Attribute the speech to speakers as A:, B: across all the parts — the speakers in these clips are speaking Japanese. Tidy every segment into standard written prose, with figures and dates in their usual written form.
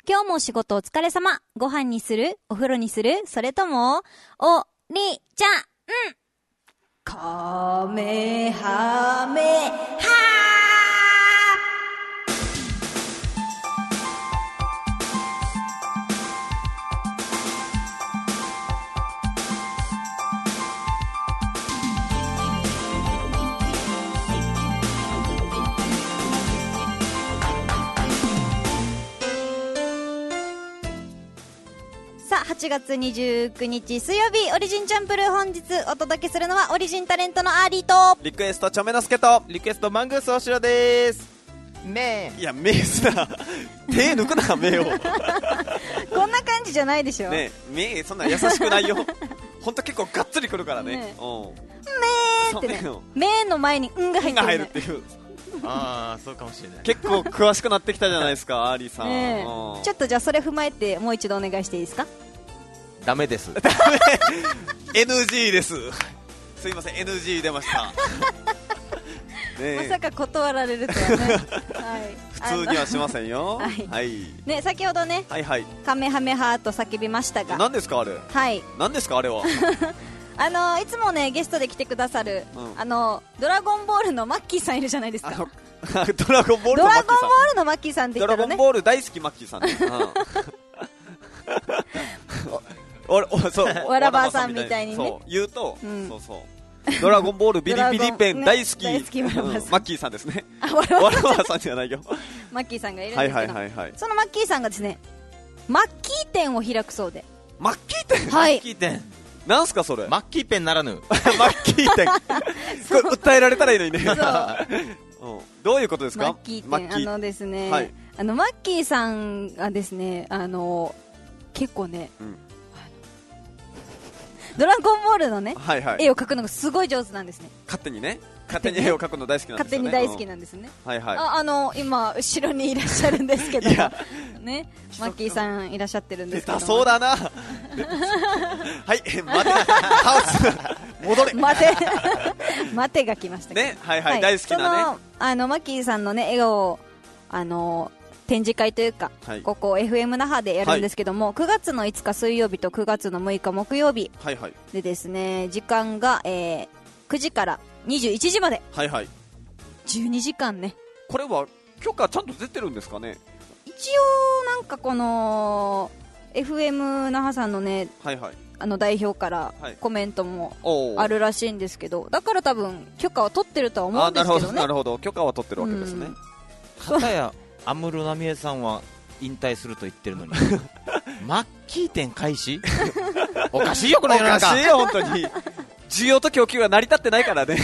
A: 今日も仕事お疲れ様。ご飯にする？お風呂にする？それとも、おりちゃん。カメハメハさあ、8月29日水曜日、オリジンチャンプルー。本日お届けするのはオリジンタレントのアーリーと
B: リクエストチョメノスケと
C: リクエストマングースおしろです。ね
B: いや、目すな手抜くな、目を
A: こんな感じじゃないでしょ
B: ね。目そんな優しくないよほんと結構がっつりくるからね。
A: ね
B: うん
A: 目ってね、目の前にんが入ってる、ね、
B: 入るっていう
C: ああ、そうかもしれない。
B: 結構詳しくなってきたじゃないですかアーリーさん、
A: ねちょっとじゃあそれ踏まえてもう一度お願いしていいですか。
C: ダメです。
B: NG です。すいません、 NG 出ましたね。
A: まさか断られるとはね、はい、
B: 普通にはしませんよ
A: はい、
B: はい、
A: ね、先ほどね、
B: はいはい、
A: カメハメハーと叫びましたが、
B: 何ですかあれ、
A: はい、
B: 何ですかあれはい
A: つもねゲストで来てくださる、
B: うん、
A: ドラゴンボールのマッキーさんいるじゃないですか。
B: ドラゴンボールのマッキーさん、
A: ドラゴンボールのマッキーさんって言ったらね、
B: ドラゴンボール大好きマッキーさんね、そう
A: わらばさんみたいにね、
B: そう言うと、
A: うん、
B: そうそうドラゴンボールビリビリペン大好き、
A: 大好きマ
B: ッキーさんですね。
A: わら
B: わらばさんじゃないよ
A: マッキーさんがいるんですけど、
B: はいはいはいはい、
A: そのマッキーさんがですね、マッキー店を開くそうで。
B: マッキー店、
A: はい、
C: マッキー店
B: なんすかそれ。
C: マッキーペンならぬ
B: マッキー店これ訴えられたらいいのにね
A: そう
B: どういうことですか
A: マッキー店。ですね、
B: はい、
A: マッキーさんがですね、結構ね、
B: うん、
A: ドラゴンボールのね、
B: はいはい、
A: 絵を描くのがすごい上手なんですね。
B: 勝手に絵を描くの大好きなんですよね。
A: 勝手に大好きなんですね、
B: はいはい、
A: 今後ろにいらっしゃるんですけどね、マッキーさんいらっしゃってるんですけど、
B: 出たそうだなはい待てハウス戻れ
A: 待てが来ました
B: ね、はいはい、大好きなね、
A: マッキーさんのね絵を展示会というか、はい、ここ FM 那覇でやるんですけども、はい、9月の5日水曜日と9月の6日木曜日でですね、時間が、9時から21時まで、
B: はいはい、
A: 12時間ね。
B: これは許可ちゃんと出てるんですかね。
A: 一応なんかこの FM 那覇さんのね、
B: はいはい、
A: 代表からコメントもあるらしいんですけど、だから多分許可は取ってるとは思うんですけどね。
B: なるほど、許可は取ってるわけですね。
C: かたや安室奈美恵さんは引退すると言ってるのにマッキー店開始おかしいよこの世の中。
B: おかしいよ本当に需要と供給が成り立ってないからね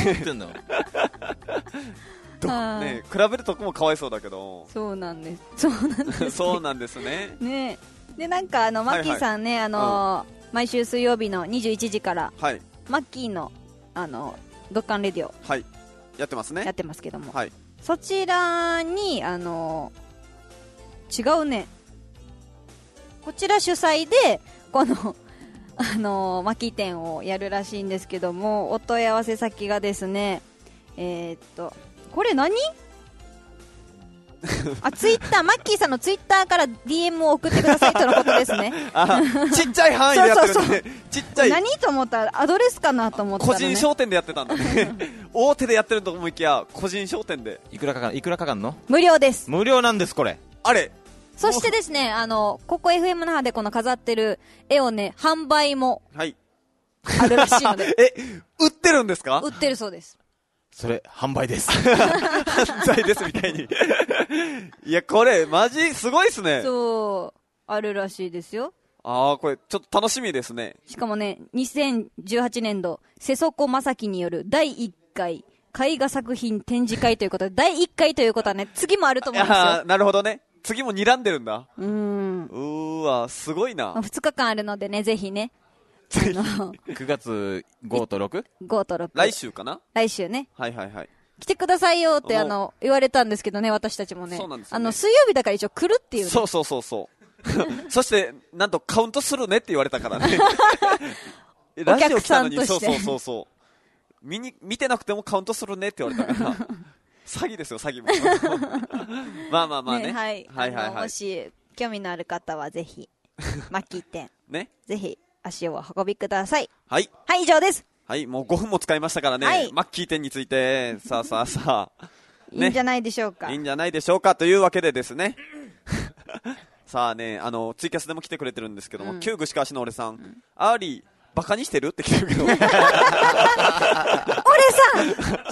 B: ね、比べるとこもかわいそうだけど。そうなんですそうなんですね。
A: ねで、なんかマッキーさんね、毎週水曜日の21時から、はい、マッキーのドッカンレディオ、
B: はい、やってますね。
A: やってますけども、
B: はい、
A: そちらに違うね、こちら主催でこのマッキー店をやるらしいんですけども、お問い合わせ先がですね、これ何ツイッター、マッキーさんのツイッターから DM を送ってくださいとのことですね。
B: ちっちゃい範囲でやってるんで、ちっちゃい
A: 何と思ったらアドレスかなと思ったら、ね、
B: 個人商店でやってたんだね大手でやってると思いきや個人商店で。
C: いくらかかんの？
A: 無料です。
C: 無料なんですこれ。
B: あれ、
A: そしてですね、ここ FM 那覇でこの飾ってる絵をね、販売もあるらしいので、
B: 売ってるんですか？
A: 売ってるそうです。
C: それ販売です
B: 犯罪ですみたいにいや、これマジすごいっすね。
A: そう、あるらしいですよ。
B: これちょっと楽しみですね。
A: しかもね、2018年度瀬底正樹による第1回絵画作品展示会ということで、第1回ということはね、次もあると思うんですよ。
B: なるほどね、次も睨んでるんだ。うわ、すごいな。
A: 2日間あるのでね、ぜひね、
C: 9月5と 6？5
A: と6、
B: 来週かな。
A: 来週ね、
B: はいはいはい、
A: 来てくださいよって言われたんですけどね、私たちもね、
B: そうなんですよね、
A: 水曜日だから一応来るっていう、ね、
B: そうそしてなんとカウントするねって言われたからねラジオ来たのに、そう見てなくてもカウントするねって言われたから詐欺ですよ、詐欺もまあね、
A: はい、もし興味のある方はぜひマッキー店
B: ね、
A: ぜひ足をお運びください。
B: はい、
A: はい、以上です。
B: はい、もう5分も使いましたからね、はい、マッキー店についてさあ、
A: ね、いいんじゃないでしょうか。
B: いいんじゃないでしょうかというわけでですねさあね、ツイキャスでも来てくれてるんですけども、旧串川市の俺さん、アーリーバカにしてるって来てるけど俺さ
A: ん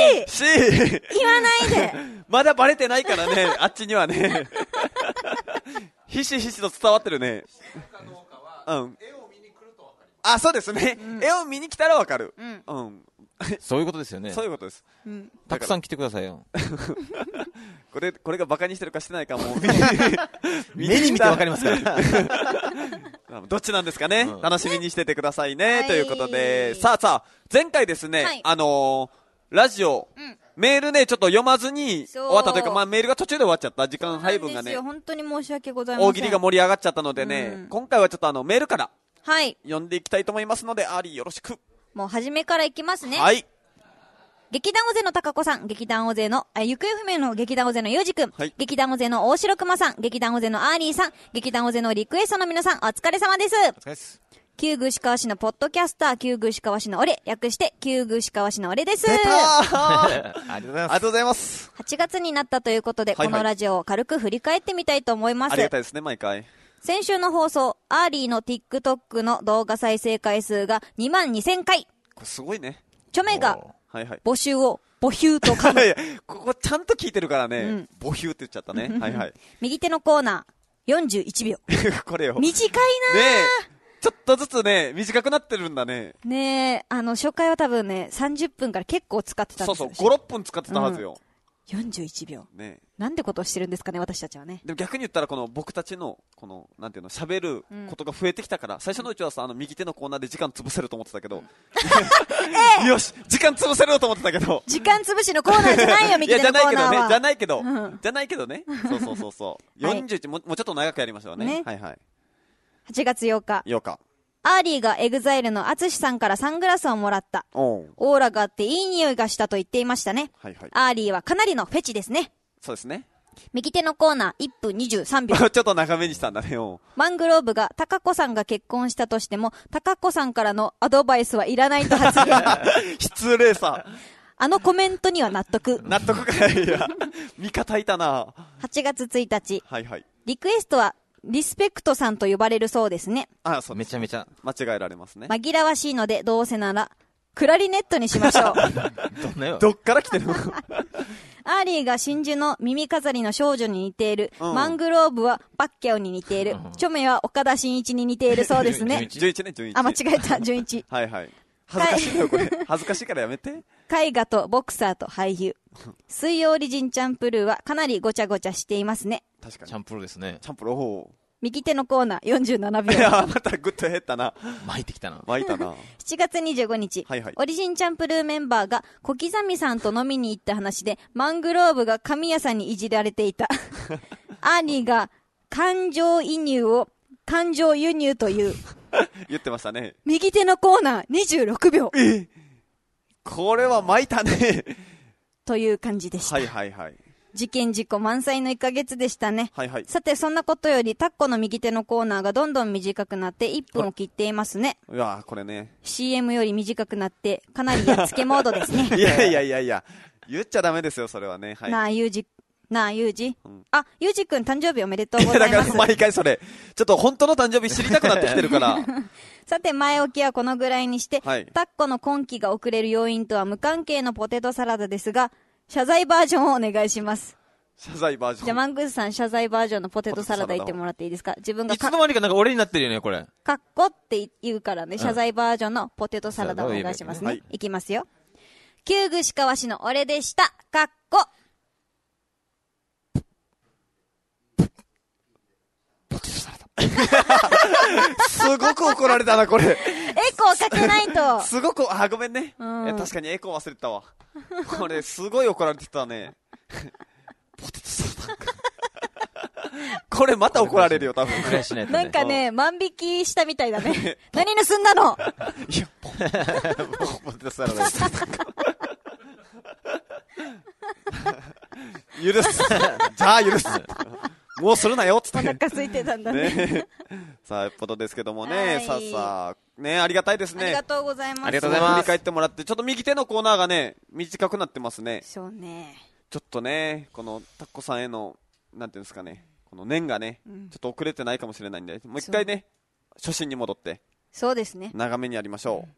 A: C 言わないで
B: まだバレてないからね、あっちにはねひしひしと伝わってるね。うん、あ、そうですね、絵を見に来たらわかる。
C: そういうことですよね。
B: そういうことです。
C: たくさん来てくださいよ。
B: これがバカにしてるかしてないかも
C: 目に見てわかりますから
B: どっちなんですかね、楽しみにしててくださいね、ということで、さあ前回ですね、ラジオ、メールねちょっと読まずに終わったというか、メールが途中で終わっちゃった、時間配分がね、
A: 本当に申し訳ございません。
B: 大喜利が盛り上がっちゃったのでね、今回はちょっとメールから読んでいきたいと思いますので、アーリーよろしく。
A: もう初めからいきますね。
B: はい。
A: 劇団尾瀬の高子さん、劇団尾瀬の行方不明の劇団尾瀬のゆうじくん、劇団尾瀬の大城熊さん、劇団尾瀬のアーリーさん、劇団尾瀬のリクエストの皆さん、お疲れ様です。
C: お疲れです。
A: 旧串川市のポッドキャスター、旧串川市の俺、略して旧串川市の俺です。
B: ありがとうございます。
A: 8月になったということで、このラジオを軽く振り返ってみたいと思います。
B: ありがたいですね、毎回。
A: 先週の放送、アーリーの TikTok の動画再生回数が22,000回。
B: これすごいね。
A: チョメが募集をボヒューと
B: いやここちゃんと聞いてるからね、ボヒューって言っちゃったね。
A: 右手のコーナー41秒
B: これよ、
A: 短いなー。
B: ねえ、ちょっとずつね短くなってるんだね。
A: ねえ、初回は多分ね30分から結構使ってたんですよ。
B: そう 5,6 分使ってたはずよ。
A: 41秒
B: ね、
A: なんてことをしてるんですかね、私たちはね。
B: でも逆に言ったら、この僕たちのこのなんていうの、喋ることが増えてきたから、最初のうちはさ、右手のコーナーで時間潰せると思ってたけど、よし時間潰せると思ってたけど、
A: 時間潰しのコーナーじゃないよ右手のコーナーは。
B: じゃないけどね、そう41、もうちょっと長くやりましょうね。はいはい。
A: 8月8日
B: 8日、
A: アーリーがエグザイルのアツシさんからサングラスをもらった。オーラがあっていい匂いがしたと言っていましたね。アーリーはかなりのフェチですね。
B: そうですね。
A: 右手のコーナー1分23秒。
B: ちょっと長めにしたんだね。
A: マングローブが高子さんが結婚したとしても、高子さんからのアドバイスはいらないと発言。
B: 失礼さ。
A: コメントには納得。
B: 納得かいや。味方いたな。
A: 8月1日。リクエストは、リスペクトさんと呼ばれるそうですね。
B: そう、めちゃめちゃ間違えられますね。
A: 紛らわしいので、どうせなら、クラリネットにしましょう。
B: どっから来てるの
A: アーリーが真珠の耳飾りの少女に似ている。マングローブはパッキャオに似ている。チョメは岡田真一に似ているそうですね。
B: 11ね、11。
A: 間違えた、11。
B: はいはい。恥ずかしいよ、これ。恥ずかしいからやめて。
A: 絵画とボクサーと俳優。水曜リジンチャンプルーはかなりごちゃごちゃしていますね。
B: 確かに。
C: チャンプルーですね。
B: チャンプルー。
A: 右手のコーナー47秒。
B: いや、またグッと減ったな。
C: 巻いてきたな。
A: 7月25日、オリジンチャンプルーメンバーが小刻みさんと飲みに行った話で、マングローブが神谷さんにいじられていた。アーリーが感情移入を感情輸入という。
B: 言ってましたね。
A: 右手のコーナー26秒。
B: これは巻いたね。
A: という感じでした。事件事故満載の1ヶ月でしたね。さて、そんなことよりタッコの右手のコーナーがどんどん短くなって1分を切っていますね。
B: いやこれね。
A: CM より短くなってかなりやっつけモードですね。
B: いや言っちゃダメですよ、それはね。
A: なあ、ユージ。あ、ユージくん誕生日おめでとうございます。だ
B: から毎回それ。ちょっと本当の誕生日知りたくなってきてるから。
A: さて、前置きはこのぐらいにして、タッコの今期が遅れる要因とは無関係のポテトサラダですが、謝罪バージョンをお願いします。
B: 謝罪バージョン。
A: じゃあ、マングースさん、謝罪バージョンのポテトサラダ言ってもらっていいですか？自分が
C: いつの間にかなんか俺になってるよね、これ。
A: カッコって言うからね、謝罪バージョンのポテトサラダをお願いしますね。いきますよ。旧串川市の俺でした。カッコ。
B: ポテトサラダ。すごく怒られたな、これ。
A: エコーかけないと。
B: すごく、ごめんね。確かにエコー忘れてたわ。これ、すごい怒られてたね。ポテトサラダ。これまた怒られるよ、多分。
A: なんかね、万引きしたみたいだね。何盗んだの？
B: いや、ポテトサラダ。許す。じゃあ許す。 もうするなよっつって。
A: お腹空いてたんだね。
B: さあ、よっぽどですけどもね。さあ、ね、ありがたいですね。
A: ありがとうございます。
C: ありがとうございます。
B: 振り返ってもらって、ちょっと右手のコーナーがね、短くなってますね。
A: そうね。
B: ちょっとね、このタッコさんへの、なんていうんですかね、この念がね、ちょっと遅れてないかもしれないんで、もう一回ね、初心に戻って、
A: そうですね。
B: 長めにやりましょう。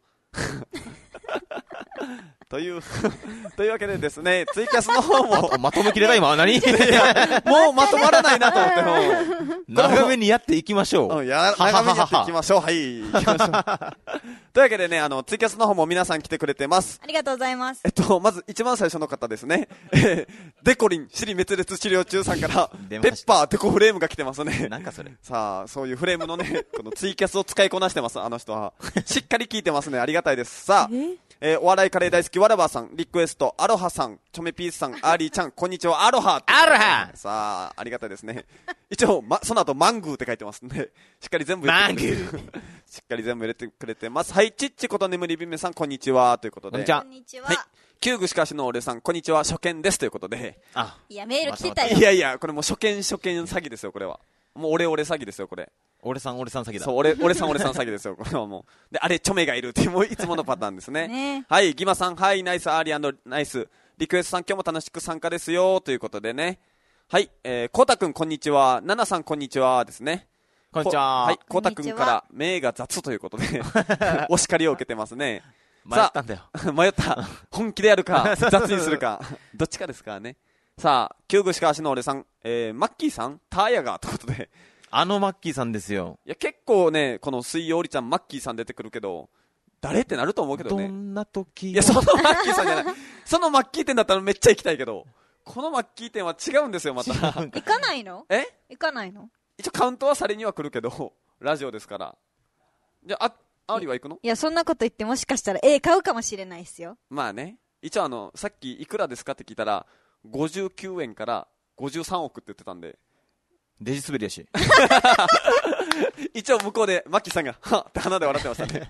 B: というわけでですね、ツイキャスの方も
C: まとめきれた今何？
B: いやもうまとまらないなと思ってもう
C: 長めにやっていきましょう。
B: 長めにやっていきましょう。はい。行きましょう。というわけでね、ツイキャスの方も皆さん来てくれてます。
A: ありがとうございます。
B: まず一番最初の方ですね。デコリン、尻滅裂治療中さんから、ペッパーデコフレームが来てますね。
C: なんかそれ。
B: さあ、そういうフレームのね、このツイキャスを使いこなしてます、あの人は。しっかり聞いてますね。ありがたいです。さあ、お笑いカレー大好きわらばさん、リクエスト、アロハさん、チョメピースさん、アーリーちゃん、こんにちは、アロハ
C: アロハ
B: さあ、ありがたいですね。一応、その後、マングーって書いてますんで、しっかり全部
C: 入れてくれて
B: しっかり全部入れてくれてます。はい、ちっちこと眠りびめさん、こんにちは、ということで。
A: こんにちは。
B: はい。旧具しかしの俺さん、こんにちは、初見です、ということで。
A: いや、メール来てたよ。
B: いや、これもう初見詐欺ですよ、これは。もう俺詐欺ですよ、これ。
C: 俺さん詐欺だ。
B: そう、俺さん詐欺ですよ、これはもう。で、あれ、チョメがいるっていう、もういつものパターンですね。
A: ね。
B: はい、ギマさん、はい、ナイス、アーリー&ナイス。リクエストさん、今日も楽しく参加ですよ、ということでね。はい、コウタくん、こんにちは。ナナさん、こんにちは、ですね。
C: こんにちは。
B: はい、コウタくんから、名が雑ということで、お叱りを受けてますね。
C: 迷ったんだよ。
B: 迷った。本気でやるか、雑にするか。どっちかですからね。さあ、旧具しかしの俺さん、マッキーさん、ターヤが、ということで。
C: マッキーさんですよ。
B: いや、結構ね、この水曜りちゃん、マッキーさん出てくるけど、誰ってなると思うけどね。
C: どんな時？
B: いや、そのマッキーさんじゃない。そのマッキー店だったらめっちゃ行きたいけど、このマッキー店は違うんですよ、また。
A: 行かないの？行かないの？
B: 一応カウントはされには来るけど、ラジオですから。じゃあ、アーリーは行くの？
A: いや、そんなこと言ってもしかしたら、買うかもしれないですよ。
B: まあね。一応さっきいくらですかって聞いたら、59円から53億って言ってたんで。
C: デジ滑りやし。
B: 一応向こうで、マッキーさんが、はっって鼻で笑ってましたね。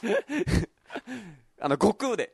B: 悟空で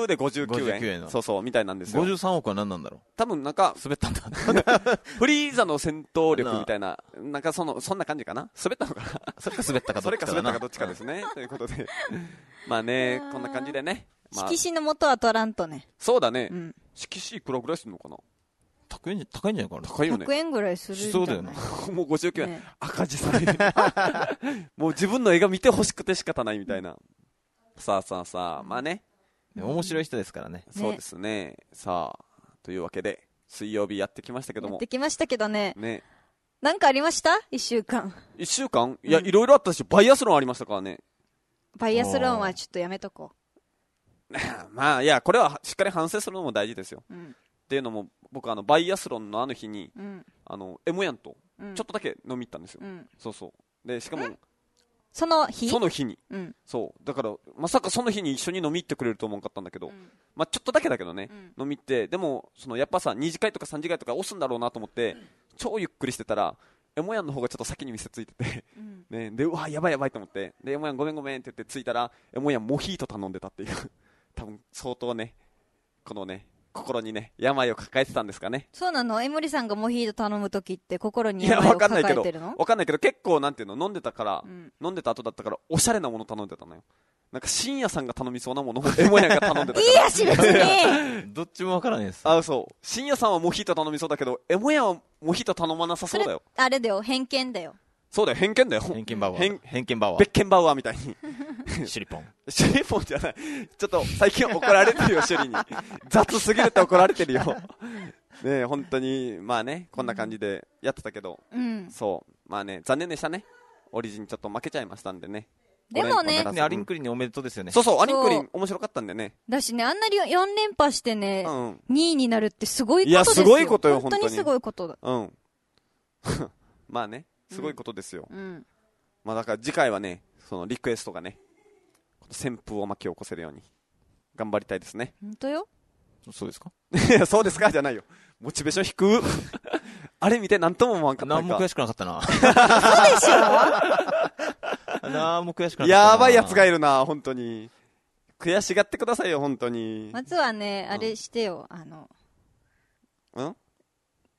B: 59円。そうそう、みたいなんですよ。
C: 53億は何なんだろう。
B: 多分なんか、
C: 滑ったんだ。
B: フリーザの戦闘力みたいな、なんかそんな感じかな。滑ったのかな。
C: それか滑ったかどっちか。
B: それか滑ったかどっちかですね。ということで。まあね、こんな感じでね。
A: 色紙の元は取らんとね。
B: そうだね。色紙いくらぐらいするのかな。
C: 高いんじゃないかな。
B: 高いよね。
A: 100円ぐらいするんじゃない？
C: そうだよね。
B: もう59円。赤字される。もう自分の映画見て欲しくて仕方ないみたいな。さあ、まあね。
C: 面白い人ですからね。
B: そうですね。さあ、というわけで、水曜日やってきましたけども。
A: やってきましたけどね。
B: ね。
A: なんかありました？ 1 週間。
B: 1週間？いや、いろいろあったし、バイアスロンありましたからね。
A: バイアスロンはちょっとやめとこ
B: う。まあ、いや、これはしっかり反省するのも大事ですよ。っていうのも、僕バイアスロンのあの日に、エモヤンと、ちょっとだけ飲み行ったんですよ。そうそう。で、しかも、
A: その日
B: に。そう。だから、まさかその日に一緒に飲み行ってくれると思わなかったんだけど、まあちょっとだけだけどね、飲み行って、でも、やっぱさ、2次会とか3次会とか押すんだろうなと思って、超ゆっくりしてたら、エモヤンの方がちょっと先に店ついてて、ね、で、うわ、やばいと思って、で、エモヤンごめんって言って着いたら、エモヤンモヒート頼んでたっていう、多分相当ね、このね、心にね、病を抱えてたんですかね。
A: そうなの？江森さんがモヒート頼むときって心に病を抱えてるの？
B: わかんないけど、結構なんていうの、飲んでたから、飲んでた後だったから、おしゃれなもの頼んでたのよ。なんか深夜さんが頼みそうなものをエモヤが頼んでたから。
A: いやし、別に
C: どっちもわからないです。
B: そう。深夜さんはモヒート頼みそうだけど、エモヤはモヒート頼まなさそうだよ。
A: あれだよ、偏見だよ。
B: そうだよ、偏見だよ。
C: 偏見バウアー。
B: ベッケンバウアーみたいに。
C: シュリポン
B: じゃない。ちょっと最近怒られてるよ、シュリに。雑すぎるって怒られてるよ。ねえ、本当に、まあね、こんな感じでやってたけど、そう。まあね、残念でしたね。オリジンちょっと負けちゃいましたんでね。
A: でもね、
C: アリンクリンにおめでとうですよね。
B: そう、アリンクリン面白かったんでね。
A: だしね、あんなに4連覇してね、2位になるってすごいことですよ。
B: いや、すごいことよ、
A: 本当にすごいことだ。
B: まあね、すごいことですよ。まあだから次回はね、そのリクエストがね、旋風を巻き起こせるように頑張りたいですね。
A: 本当よ。
C: そうですか？
B: いや、そうですかじゃないよ。モチベーション低く。あれ見て何とも思わんかったんか。
C: 何も悔しくなかったな。
A: そうでし
C: ょ？何も悔しくなかったな。
B: やばいやつがいるな、本当に。悔しがってくださいよ、本当に。
A: まずはね、あれしてよ、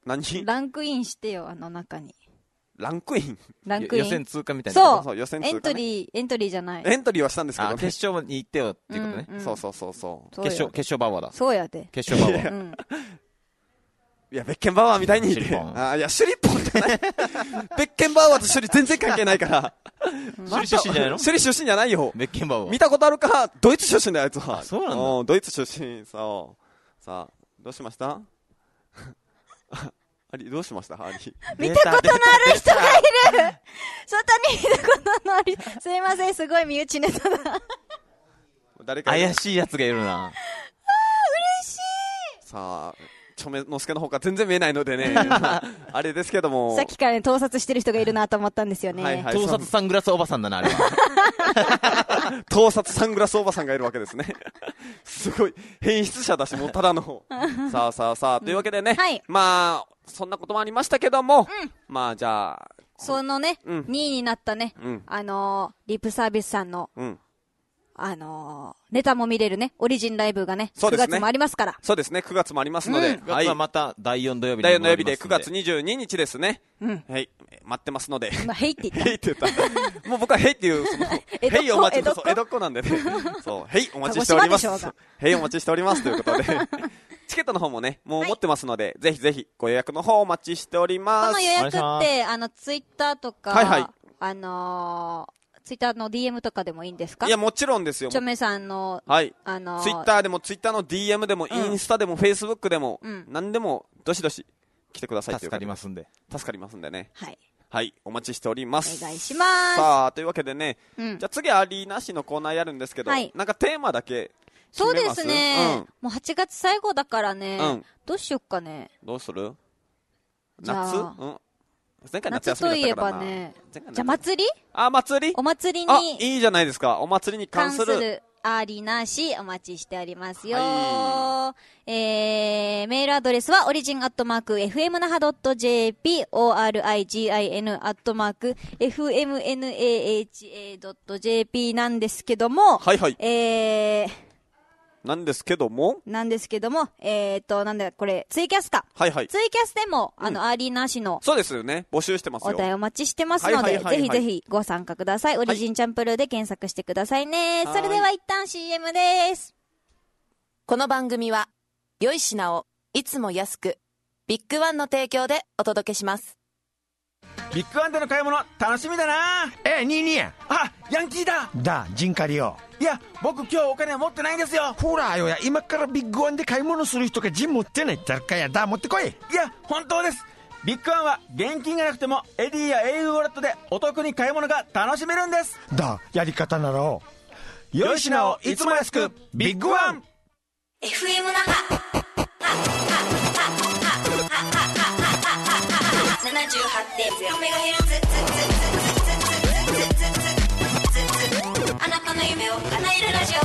B: 何
A: ランクインしてよ、中に。
B: ランクイン
C: 予選通過みたいな。
A: そう、
B: 予選通過、
A: エントリーじゃない。
B: エントリーはしたんですけど、
C: 決勝に行ってよっていうことね。
B: そう。
C: 決勝バワーだ。
A: そうやで。
C: 決勝バワー。
B: いや、ベッケンバワーみたいに。
C: シュリポン。
B: いや、シュリポンじゃない。ベッケンバワーとシュリ全然関係ないから。
C: シュリ出身じゃないの？
B: シュリ出身じゃないよ。
C: ベッケンバワー。
B: 見たことあるか？ドイツ出身だよ、あいつは。
C: そうなんだ。
B: ドイツ出身、さあ、どうしましたアリ、どうしましたアリ。
A: 見たことのある人がいる外に見たことのある。すいません、すごい身内ネタだ。
B: 誰か
C: 怪しいやつがいるな。
A: 嬉しい。
B: さあ、チョメノスケの方が全然見えないのでね。あれですけども。
A: さっきからね、盗撮してる人がいるなと思ったんですよね。
C: 盗撮サングラスおばさんだな、あれは。
B: 盗撮サングラスおばさんがいるわけですね。すごい、変質者だし、もうただの。さあ、というわけでね。まあ、そんなこともありましたけども。まあ、じゃあ。
A: そのね、2位になったね、リップサービスさんの、ネタも見れるね、オリジンライブがね、9月もありますから。
B: そうですね、9月もありますので。
C: 9月はまた第4土曜日
B: 第4土曜日で9月22日ですね。はい、待ってますので。
A: 今、ヘイって言った。
B: ヘイって言った。もう僕はヘイっていう、ヘイお待ち、江戸っ子なんでね。そう、ヘイお待ちしております。ヘイお待ちしておりますということで。チケットの方もね、もう持ってますので、ぜひぜひご予約の方お待ちしております。
A: この予約って、ツイッターとか、ツイッターの DM とかでもいいんですか？
B: いや、もちろんですよ。
A: チョメさんの、
B: ツイッターでも、ツイッターの DM でも、インスタでも、フェイスブックでも、何でも、どしどし来てください。
C: 助かりますんで。
B: 助かりますんでね。
A: はい。
B: はい、お待ちしております。
A: お願いします。
B: さあ、というわけでね、じゃあ次ありなしのコーナーやるんですけど、なんかテーマだけ。
A: そうですね。もう8月最後だからね、どうしよっかね。
B: どうする？
A: 夏？
B: 前回夏休みだったからな。
A: 夏といえばね、じゃあ祭り？
B: 祭り？
A: お祭りに。
B: いいじゃないですか。お祭りに関する。
A: ありなしお待ちしておりますよ。メールアドレスは origin@fmnaha.jp origin@fmnaha.jp なんですけども、
B: なんですけども、
A: なんだこれ、ツイキャスか。ツイキャスでも、ありなしの。
B: そうですよね。募集してますよ。
A: お題お待ちしてますので、ぜひぜひご参加ください。オリジンチャンプルーで検索してくださいね。それでは一旦 CM です。
D: この番組は、良い品をいつも安く、ビッグワンの提供でお届けします。
E: ビッグワンでの買い物楽しみだな。
F: ニーニー。
E: ヤンキーだ。
F: ジンカリよ。
E: いや、僕今日お金持ってないんですよ。
F: ほらよや、今からビッグワンで買い物する人がジン持ってないってかや。持ってこい。
E: いや、本当です。ビッグワンは現金がなくてもエディや au ウォレットでお得に買い物が楽しめるんです。
F: やり方なら
E: 良い品をいつも安く、ビッグワン。
G: FM 那覇 78.0MHz あなたの夢を叶えるラジオ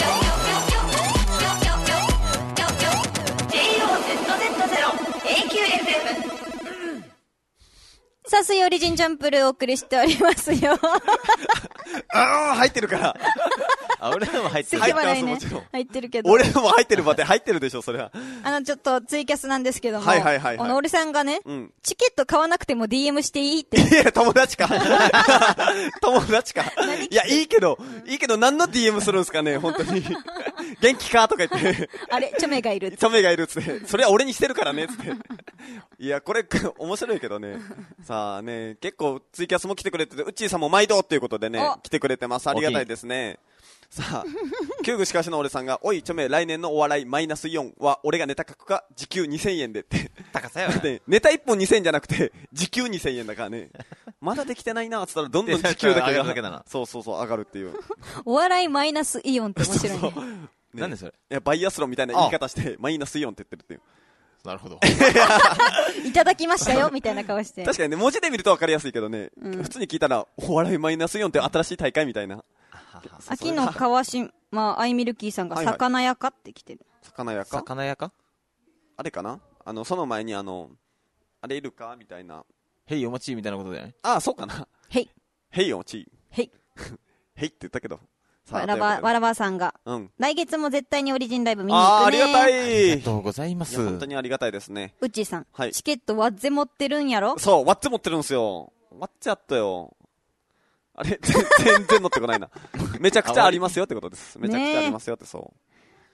G: JOZZ0AQFM
A: さあ、水曜オリジンチャンプルお送りしておりますよ。
B: 入ってるから。
C: 俺のも入ってる。
A: 入ってます、もちろん。入ってるけど。
B: 俺のも入ってる入ってるでしょ、それは。
A: ちょっとツイキャスなんですけども。俺さんがね、チケット買わなくても DM していいって。
B: いや、友達か。友達か。いや、いいけど、何の DM するんですかね、本当に。元気かとか言って。
A: あれ、チョメがいる。
B: チョメがいるっつって。それは俺にしてるからね、つって。いや、これ、面白いけどね。さあね、結構ツイキャスも来てくれてて、うっちーさんも毎度っていうことでね、来てくれてます。ありがたいですね。さあ、旧具しかしの俺さんが、おい、ちょめ、来年のお笑いマイナス4は、俺がネタ書くか、時給2000円でって。
C: 高さよね。
B: ネタ1本2000円じゃなくて、時給2000円だからね。まだできてないなーって言ったら、どんどん時給だけがそう、上がるっていう。
A: お笑いマイナスイオンって面白いね。
C: なんでそれ？
B: いや、バイアスロンみたいな言い方して、マイナスイオンって言ってるっていう。
C: なるほど。
A: いただきましたよ、みたいな顔して。
B: 確かにね、文字で見ると分かりやすいけどね、普通に聞いたら、お笑いマイナスイオンって新しい大会みたいな。
A: 秋の川島アイミルキーさんが魚屋かって来てる。
B: 魚屋かあれかな、その前にあれいるかみたいな。
C: ヘイお待ちみたいなことだよね。
B: そうかな。
A: ヘイ
B: お待ち。
A: ヘイ
B: ヘイって言ったけど、
A: わらばさんが、来月も絶対にオリジンライブ見に行くね。
B: ありがたい。
C: ありがとうございます。
B: 本当にありがたいですね。
A: うっちーさん、チケットワッゼ持ってるんやろ？
B: そう、ワッゼ持ってるんですよ。ワッゼあったよ。あれ全然乗ってこないな。めちゃくちゃありますよってことです。めちゃくちゃありますよって、そう。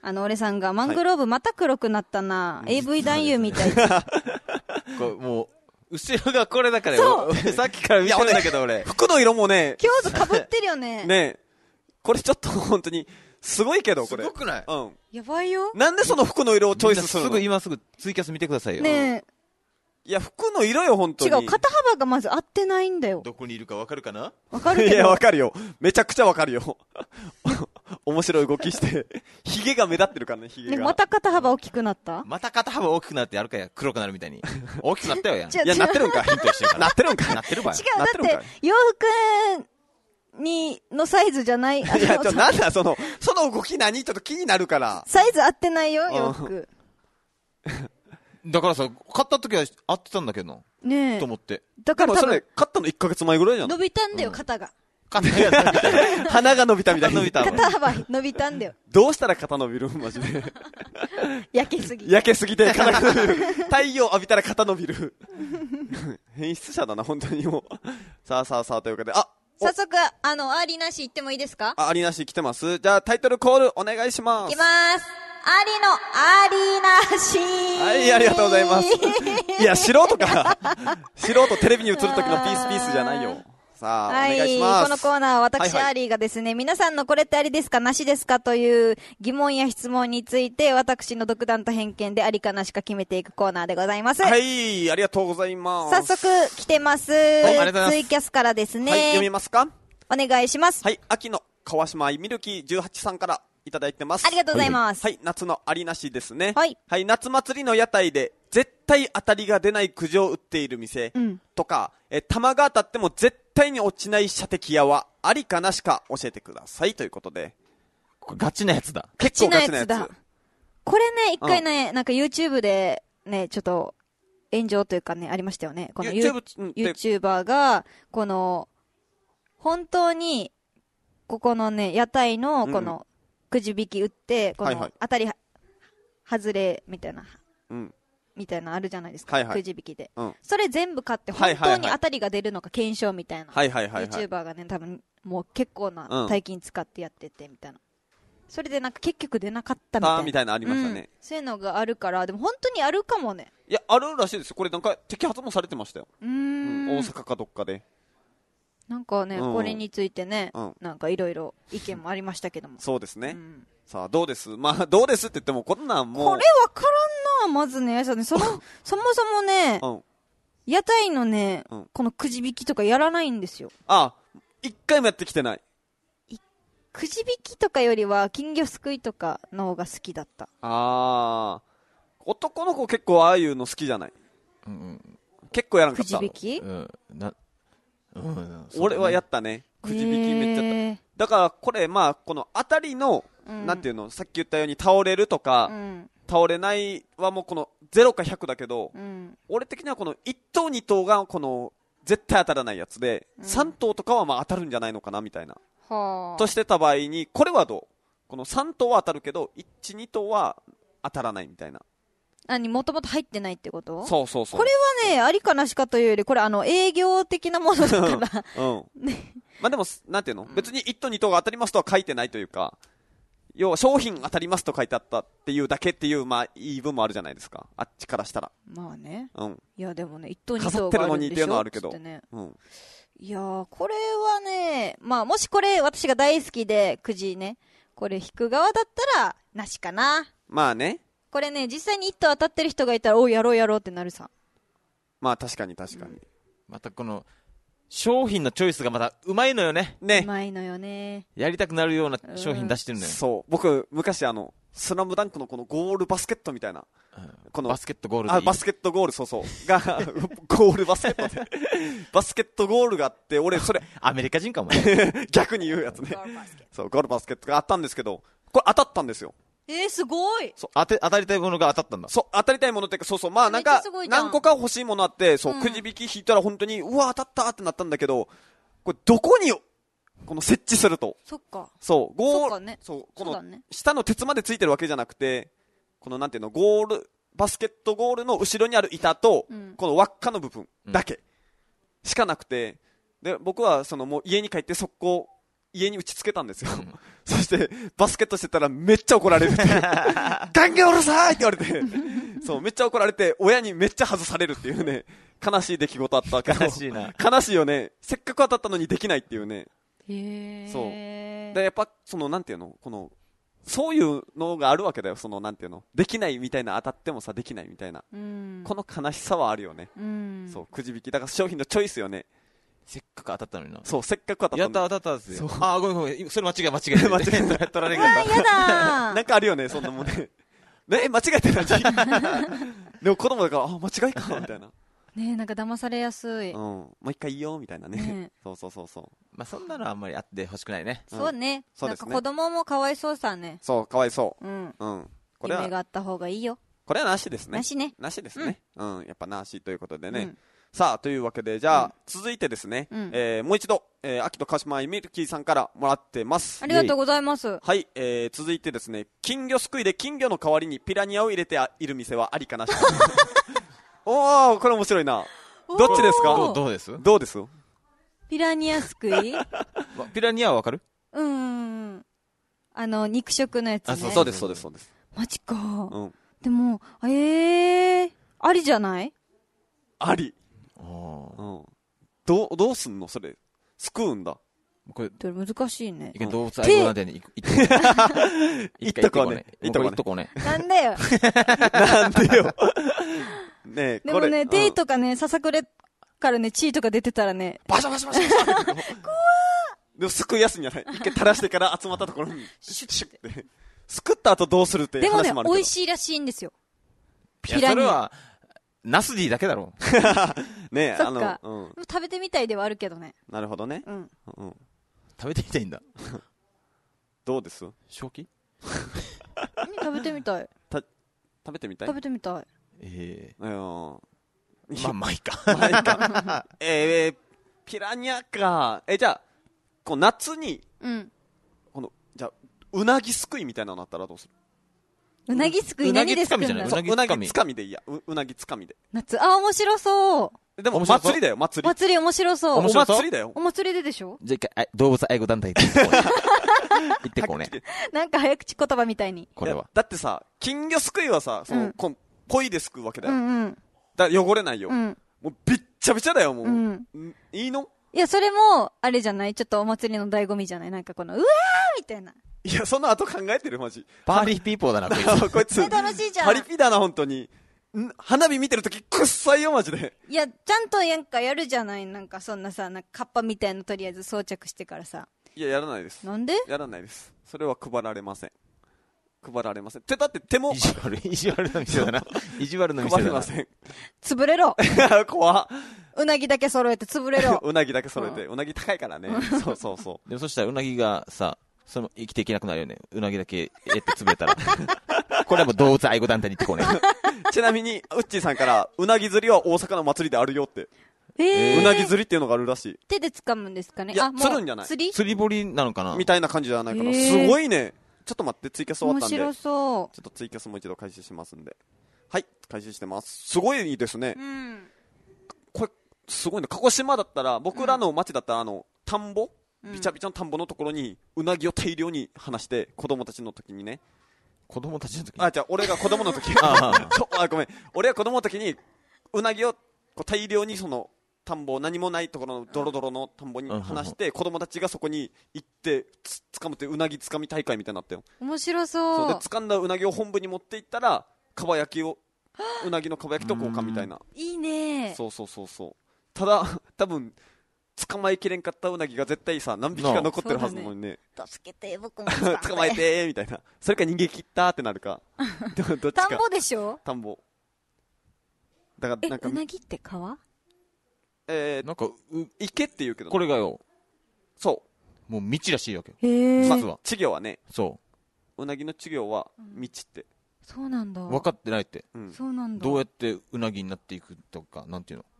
A: 俺さんが、マングローブまた黒くなったな。AV 男優みたい。
C: もう、後ろがこれだからよ。さっきから見てるんだけど俺。
B: 服の色もね。
A: 今日と被ってるよね。
B: ねこれちょっと本当に、すごいけど、これ。
C: すごくない？
B: うん。
A: やばいよ。
B: なんでその服の色をチョイスするの？
C: 今すぐツイキャス見てくださいよ。
A: ねえ。
B: いや、服の色よ、本当に。
A: 違う、肩幅がまず合ってないんだよ。
C: どこにいるかわかるかな？
A: わかるけど。
B: いや、わかるよ。めちゃくちゃわかるよ。面白い動きして。髭が目立ってるからね、髭が。
A: また肩幅大きくなった？
C: また肩幅大きくなってやるかや、黒くなるみたいに。大きくなったよやん。
B: いや、なってるんか。ヒントしてるから。なってるんか。
C: なってるばい。
A: 違う、だって、洋服のサイズじゃない。い
B: や、なんだ、その動き何？ちょっと気になるから。
A: サイズ合ってないよ、洋服。
C: だからさ、買った時は合ってたんだけどな。
A: ねえ。
C: と思って。
A: だから
B: それ、買ったの1ヶ月前ぐらいじゃん。
A: 伸びたんだよ、肩が。
C: 肩が伸びた。
B: 鼻が伸びたみたいな。
A: 肩幅伸びたんだよ。
B: どうしたら肩伸びる？マジで。
A: 焼けすぎ。
B: 焼けすぎて肩が伸びる。太陽浴びたら肩伸びる。変質者だな、本当にもう。さあ、ということで、
A: 早速、アーリーなし行ってもいいですか？
B: アーリーなし来てます。じゃあ、タイトルコールお願いします。
A: いきます。アーリーなし
B: はい、ありがとうございます。いや、素人か。素人テレビに映る時のピースじゃないよ。さあ、お願いします。
A: このコーナーは私、アーリーがですね、皆さんのこれってありですかなしですかという疑問や質問について、私の独断と偏見でありかなしか決めていくコーナーでございます。
B: はい、ありがとうございます。
A: 早速来てます。ツイキャスからですね。
B: はい、読みますか？
A: お願いします。
B: はい、秋の川島愛ミルキー18さんからいただいてます。
A: ありがとうございます。
B: はい、夏のありなしですね。
A: はい。
B: はい、夏祭りの屋台で絶対当たりが出ないくじを売っている店とか、玉が当たっても絶対に落ちない射的屋はありかなしか教えてくださいということで。
C: これガチなやつだ。
B: 結構ガチなやつだ。
A: これね、一回ね、なんか YouTube でね、ちょっと炎上というかね、ありましたよね。この YouTuber が、この、本当に、ここのね、屋台の、この、くじ引き売って、この、当たり、外れ、みたいな、みたいなあるじゃないですか。くじ引きで。それ全部買って、本当に当たりが出るのか検証みたいな。YouTuber がね、多分、もう結構な大金使ってやってて、みたいな。それでなんか結局出なかったみたいな。
B: みたいなありましたね。
A: そういうのがあるから、でも本当にあるかもね。
B: いや、あるらしいですよ。これなんか摘発もされてましたよ。大阪かどっかで。
A: なんかね、これについてね、なんかいろいろ意見もありましたけども。
B: そうですね。さあ、どうです？まあ、どうですって言っても、こんなんもう。
A: これわからんな、まずね。そもそもね、屋台のね、このくじ引きとかやらないんですよ。
B: 一回もやってきてない。
A: くじ引きとかよりは、金魚すくいとかの方が好きだった。
B: 男の子結構ああいうの好きじゃない？結構やらんかった。
A: くじ引き？
B: 俺はやったね。くじ引きめっちゃやった。だからこれまあこの当たりの、なんていうの、さっき言ったように倒れるとか、倒れないはもうこの0か100だけど、俺的にはこの1等2等がこの絶対当たらないやつで、3等とかはまあ当たるんじゃないのかなみたいな。としてた場合に、これはどう？この3等は当たるけど、1、2等は当たらないみたいな。
A: もともと入ってないってこと？
B: そう。
A: これはね、ありかなしかというより、これ営業的なものだから。
B: まあでも、なんていうの？別に1等2等が当たりますとは書いてないというか、要は商品当たりますと書いてあったっていうだけっていう、まあ言い分もあるじゃないですか。あっちからしたら。
A: まあね。いやでもね、1等2等があるんでしょ。
B: 飾ってるのにっていうのはあるけど。
A: いやー、これはね、まあもしこれ私が大好きで、くじね、これ引く側だったら、なしかな。
B: まあね。
A: これね、実際に1等当たってる人がいたら、やろうってなるさ。
B: まあ確かに。
C: またこの、商品のチョイスがまたうまいのよね。
A: うまいのよね。
C: やりたくなるような商品出してるのよ。
B: そう。僕、昔スラムダンクのこのゴールバスケットみたいな。
C: このバスケットゴールでいい？
B: バスケットゴール、そう。が、ゴールバスケットで。バスケットゴールがあって、俺、それ。
C: アメリカ人かも
B: ね。逆に言うやつね。そう、ゴールバスケットがあったんですけど、これ当たったんですよ。
A: すごい。
C: そう、当たりたいものが当たったんだ。
B: そう、当たりたいものっていうか、まあなんか、何個か欲しいものあって、くじ引き引いたら本当に、うわ、当たったってなったんだけど、これどこにこの設置すると。
A: そっか。
B: そう、
A: そっかね。
B: そう、この
A: そうだね、
B: 下の鉄までついてるわけじゃなくて、このなんていうの、バスケットゴールの後ろにある板と、この輪っかの部分だけしかなくて、で、僕はもう家に帰って速攻、家に打ち付けたんですよ。そして、バスケットしてたらめっちゃ怒られるっていう。ガンガンうるさいって言われて、そう、めっちゃ怒られて、親にめっちゃ外されるっていうね、悲しい出来事あったけど。
C: 悲しいな。
B: 悲しいよね。せっかく当たったのにできないっていうね。
A: へー。
B: そう。で、やっぱ、なんていうの、そういうのがあるわけだよ。なんていうの、できないみたいな、当たってもさ、できないみたいな。この悲しさはあるよね。そう、くじ引き。だから商品のチョイスよね。
C: せっかく当たったのにな。
B: そう、せっかく当たったのに。
C: やった当たったんですよ。あ、ごめん。それ間違え取られんかった。
A: やだ
B: なんかあるよね、そんなもんね。ね、間違えてない。でも子供だから、間違いか、みたいな。
A: ね、なんか騙されやすい。
B: もう一回いいよ、みたいなね。そう。
C: まあそんなのあんまりあってほしくないね。
A: そうね。
B: そうですね。
A: なんか子供もかわいそうさね。
B: そう、かわいそう。
A: これは。夢があった方がいいよ。
B: これはなしですね。
A: なしね。
B: なしですね。やっぱなしということでね。さあ、というわけで、じゃあ、続いてですね、もう一度、秋と鹿島ミルキーさんからもらってます。
A: ありがとうございます。
B: はい、続いてですね、金魚すくいで金魚の代わりにピラニアを入れている店はありかなしか。おー、これ面白いな。どっちですか？
C: どうです
A: ピラニアすくい
C: ピラニアはわかる？
A: 肉食のやつね。
B: そうです。
A: マジか。でも、ありじゃない？
B: あり。どうすんのそれ。すくうんだ。
C: これ
A: 難しいね。
C: 動物愛護団体に
B: 行っとこうね。
A: なんでよ。
B: なんでよ。ねえ、
A: でもね、手とかね、ささくれからね、血とか出てたらね。
B: バシャバシャバシャバシャ。怖ー。でもすくいやすいんじゃない？一回垂らしてから集まったところに、シュッシュッって。すくった後どうするって話もあるけど。
A: でもね、美味しいらしいんですよ。
C: ピラニア。それは、ナスディだけだろ。
B: ねえ、
A: そっか。食べてみたいではあるけどね。
B: なるほどね。
C: 食べてみたいんだ。
B: どうです？
C: 正気？
A: 食べてみたい。
B: 食べてみたい？
A: 食べてみたい。
C: まあいいか。
B: ピラニアか。じゃあ、夏に、じゃあ、うなぎすくいみたいなのあったらどうする？
A: うなぎすくい何ですくんだ？
B: うなぎつかみでいいや。うなぎつかみで。
A: 夏、面白そう。
B: でも、祭りだよ、祭り。
A: 祭り面白そう。
B: お祭りだよ。
A: お祭りででしょ？
C: じゃあ、動物愛護団体行ってこうね。
A: なんか早口言葉みたいに。
C: これは。
B: だってさ、金魚すくいはさ、ポイですくうわけだよ。だから汚れないよ。もうびっちゃびちゃだよ、もう。いいの？
A: いや、それも、あれじゃない？ちょっとお祭りの醍醐味じゃない？なんかうわーみたいな。
B: いや、その後考えてる、マジ。
C: パーリーピーポーだな、
B: こいつ。
A: 楽しいじゃん。
B: パリピだな、本当に。花火見てるとき、くっさいよ、マジで。
A: いや、ちゃんとやるじゃない？なんかそんなさ、カッパみたいなとりあえず装着してからさ。
B: いや、やらないです。
A: なんで？
B: やらないです。それは配られません。だって手も。
C: 意地悪の店だな。意地悪の店だな。
B: 配りません。
A: 潰れろ。
B: 怖っ。
A: うなぎだけ揃えて潰れろ。
B: うなぎだけ揃えて。うなぎ高いからね。そう。
C: でもそしたらうなぎがさ、生きていけなくなるよね。うなぎだけ潰れたら。これはもう動物愛護団体に行ってこうね。
B: ちなみに、ウッチーさんから、うなぎ釣りは大阪の祭りであるよって。うなぎ釣りっていうのがあるらしい。
A: 手で掴むんですかね？
B: いや、釣るんじゃない？
A: 釣
C: り堀なのかなみ
B: たいな感じじゃないかな。すごいね。ちょっと待って、ツイキャス終わったんで。
A: 面白そう。
B: ちょっとツイキャスもう一度開始しますんで。はい、開始してます。すごいですね。これ、すごいね。鹿児島だったら、僕らの町だったら、田んぼ、びちゃびちゃの田んぼのところに、うなぎを大量に放して、子供たちの時にね。
C: 子供たちの時
B: じゃあ、俺が子供の時。ごめん。俺が子供の時に、うなぎを大量に田んぼ、何もないところのドロドロの田んぼに放して、子供たちがそこに行って、掴むってうなぎ掴み大会みたいになったよ。
A: 面白そう。
B: で、掴んだうなぎを本部に持って行ったら、うなぎのかば焼きと交換みたいな。
A: いいね。
B: そう。ただ、多分、捕まえきれんかったうなぎが絶対さ、何匹か残ってるはずなのにね。
A: 助けて、僕も
B: 捕まえてみたいな。それか逃げ切ったってなるか。でもどっちか。
A: 田んぼでしょ？
B: 田んぼ。だからなんか。
A: うなぎって川？
B: なんか、池って言うけど。
C: これがよ。
B: そう。
C: もう道らしいわけ。
B: まずは。稚魚はね。
C: そう。
B: うなぎの稚魚は、道って。
A: そうなんだ。
C: 分かってないって。
A: そうなんだ。
C: どうやってうなぎになっていくとか、なんていうの？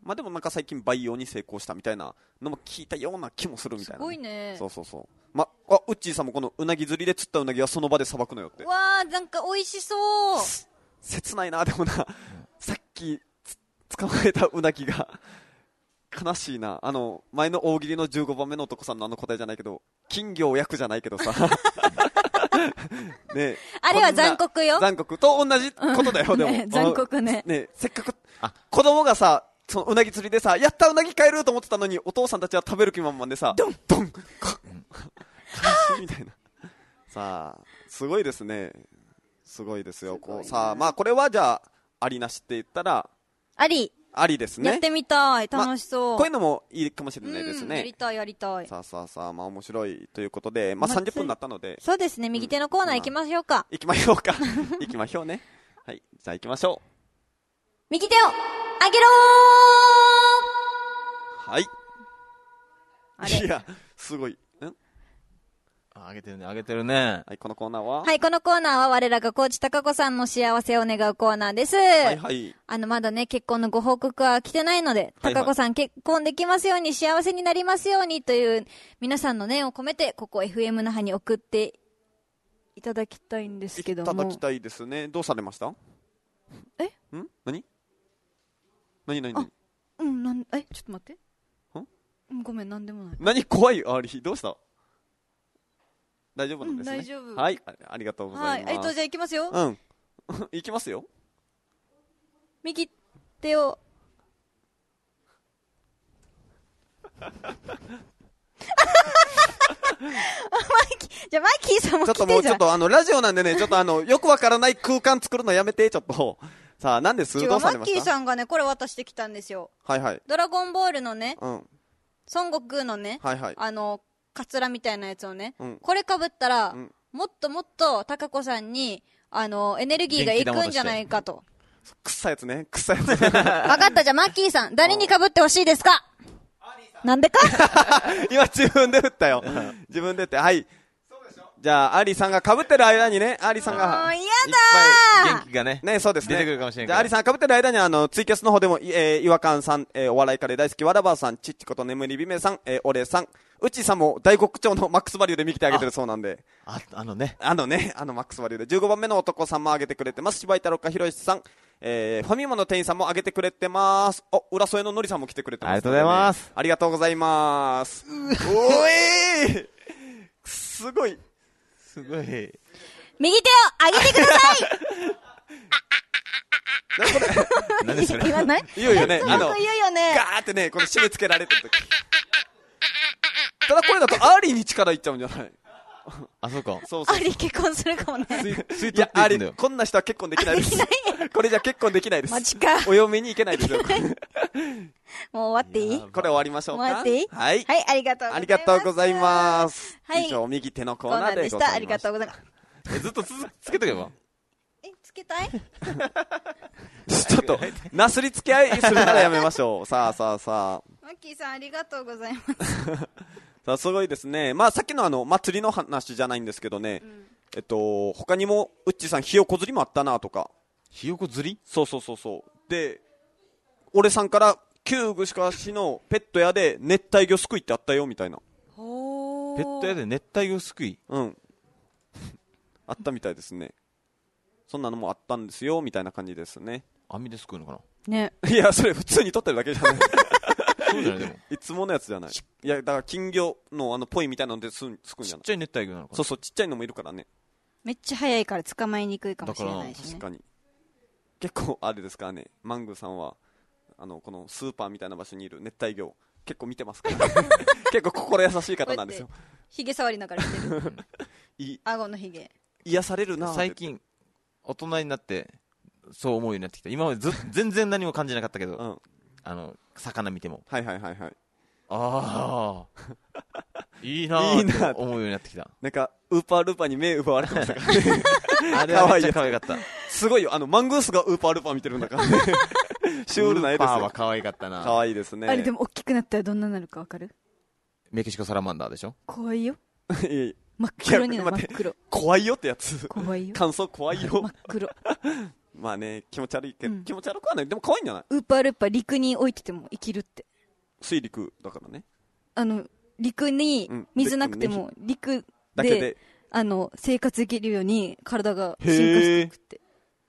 B: まあでもなんか最近培養に成功したみたいなのも聞いたような気もするみたいな、
A: すごいね。
B: そうそうそう。ウッチーさんもこのうなぎ釣りで釣ったうなぎはその場でさばくのよって。
A: わー、なんか美味しそう。
B: 切ないな。でもな、さっき捕まえたうなぎが悲しいな。前の大喜利の15番目の男さんの答えじゃないけど、金魚を焼くじゃないけどさね、
A: あれは残酷よ。
B: 残酷と同じことだよ、でも。
A: ね、残酷ね。
B: ね、せっかく、子供がさ、そのうなぎ釣りでさ、やったうなぎ買えると思ってたのに、お父さんたちは食べる気満々でさ、ドンドン悲しいみたいな。さあ、すごいですね。すごいですよ。こうさあ、まあこれはじゃあ、ありなしって言ったら、
A: あり
B: ですね。
A: やってみたい。楽しそう。
B: こういうのもいいかもしれないですね。
A: やりたい、やりたい。
B: さあ、まあ面白いということで、まあ30分になったので。
A: そうですね、右手のコーナー行きましょうか。
B: 行きましょうか。行きましょうね。はい、じゃあ行きましょう。
A: 右手を上げろ
B: ー。はい。いや、すごい。
C: 上げてるね、上げてるね。
B: はい、このコーナーは
A: はい、このコーナーは我らがコーチ高子さんの幸せを願うコーナーです。はい
B: はい。
A: まだね、結婚のご報告は来てないので、高子さん結婚できますように、幸せになりますようにという、皆さんの念を込めて、ここ FM 那覇に送っていただきたいんですけども。
B: いただきたいですね。どうされました？何？
A: ちょっと待って。ごめん、なんでもない。
B: 何怖いあり、どうした？大丈夫なんですね。
A: 大丈夫。
B: はい、ありがとうございます。
A: はい、じゃあ行きますよ。
B: 行きますよ。
A: 右手を。じゃあマイキーさんも来てじゃん。
B: ちょっとラジオなんでね、ちょっとよくわからない空間作るのやめて、ちょっと。さあ、なんです？どうされました？
A: マッキーさんがね、これ渡してきたんですよ。
B: はいはい。
A: ドラゴンボールのね、孫悟空のね、
B: はいはい。
A: カツラみたいなやつをね、これ被ったら、もっともっと高子さんに、エネルギーがいくんじゃないかと。
B: くっさいやつね、くっさいやつ。
A: わかった、じゃあマッキーさん、誰に被ってほしいですか？なんでか
B: 今自分で振ったよ。自分で振って、はい。じゃあ、アリさんが被ってる間にね、アリさんが。
A: 嫌だ
C: 元気がね。
B: ね、そうですね。
C: 出てくるかもしれない。
B: じゃあ、アリさんが被ってる間に、ツイキャスの方でも、違和感さん、お笑いカレー大好きわらばさん、ちっちこと眠りびめさん、おれさん、うちさんも大極町のマックスバリューで見てあげてるそうなんで。
C: マ
B: ックスバリューで15番目の男さんもあげてくれてます。柴井太郎かひろしさん、ファミマの店員さんもあげてくれてます。浦添ののりさんも来てくれてます、
C: ありがとうございます。
B: ありがとうございます。おいすごい。
C: すごい。
A: 右手を上げてください
B: 何それ
A: 言わない？
B: 言うよね。
A: 言うよね。
B: ガーってね、この締め付けられてる時。ただこれだとアーリーに力いっちゃうんじゃない？
C: あ、そうか。
A: アーリー結婚するかもね。
B: いや、アーリー、こんな人は結婚できないです。これじゃ結婚できないです。
A: マジか。
B: お嫁に行けないですよ。
A: もう終わっていい？
B: これ終わりましょうか。
A: 終わっていい？
B: はい。
A: はい、ありがとうございます。
B: ありがとうございます。
A: はい。
B: 以上、右手のコーナーでございました。
A: ありがとうございます。
C: ずっとつけとけば。
A: つけたい？
B: ちょっと、なすりつけ合いするならやめましょう。さあ。
A: マッキーさん、ありがとうございます。
B: さあ、すごいですね。まあ、さっきの祭りの話じゃないんですけどね。他にも、うっちさん、ひよこ釣りもあったなとか。
C: ひよこ釣り？
B: そう。で、俺さんから、旧串川市のペット屋で熱帯魚すくいってあったよ、みたいな。
C: ペット屋で熱帯魚すくい？
B: あったみたいですね。そんなのもあったんですよ、みたいな感じですね。
C: 網ですくうのかな？
A: ね。
B: いや、それ普通に撮ってるだけじゃない。
C: そうじゃないでも。
B: いつものやつじゃない。いや、だから金魚のポイみたいなのですくんじゃない。
C: ちっちゃい熱帯魚なのかな？
B: そう、ちっちゃいのもいるからね。
A: めっちゃ早いから捕まえにくいかもしれないしね。
B: 確かに。結構、あれですからね、マングーさんは、このスーパーみたいな場所にいる熱帯魚、結構見てますから。結構心優しい方なんですよ。
A: ヒゲ触りながら見てる。顎のヒゲ。
B: 癒されるな。
C: 最近、大人になって、そう思うようになってきた。今まで全然何も感じなかったけど、魚見ても。
B: はい。
C: ああ。いいなぁと思うようになってきた。
B: なんか、ウーパールーパーに目奪われてましたからね。
C: あれはめっちゃ可愛かった。
B: すごいよ。マングースがウーパールーパー見てるんだからね。シュールな絵ですよ。
C: ウーパーは可愛かったな。
B: 可愛いですね。
A: あれでも大きくなったらどんなになるかわかる？
C: メキシコサラマンダーでしょ？
A: 怖いよ。
B: いや
A: 真っ黒になる。真っ黒。
B: 怖いよってやつ。
A: 怖いよ。
B: 感想怖いよ。
A: 真っ黒。
B: まあね、気持ち悪いけど、気持ち悪くはない。でも可愛いんじゃない？
A: ウーパールーパー陸に置いてても生きるって。
B: 水陸だからね。
A: 陸に水なくても陸
B: だけで
A: 生活できるように体が進化していくって。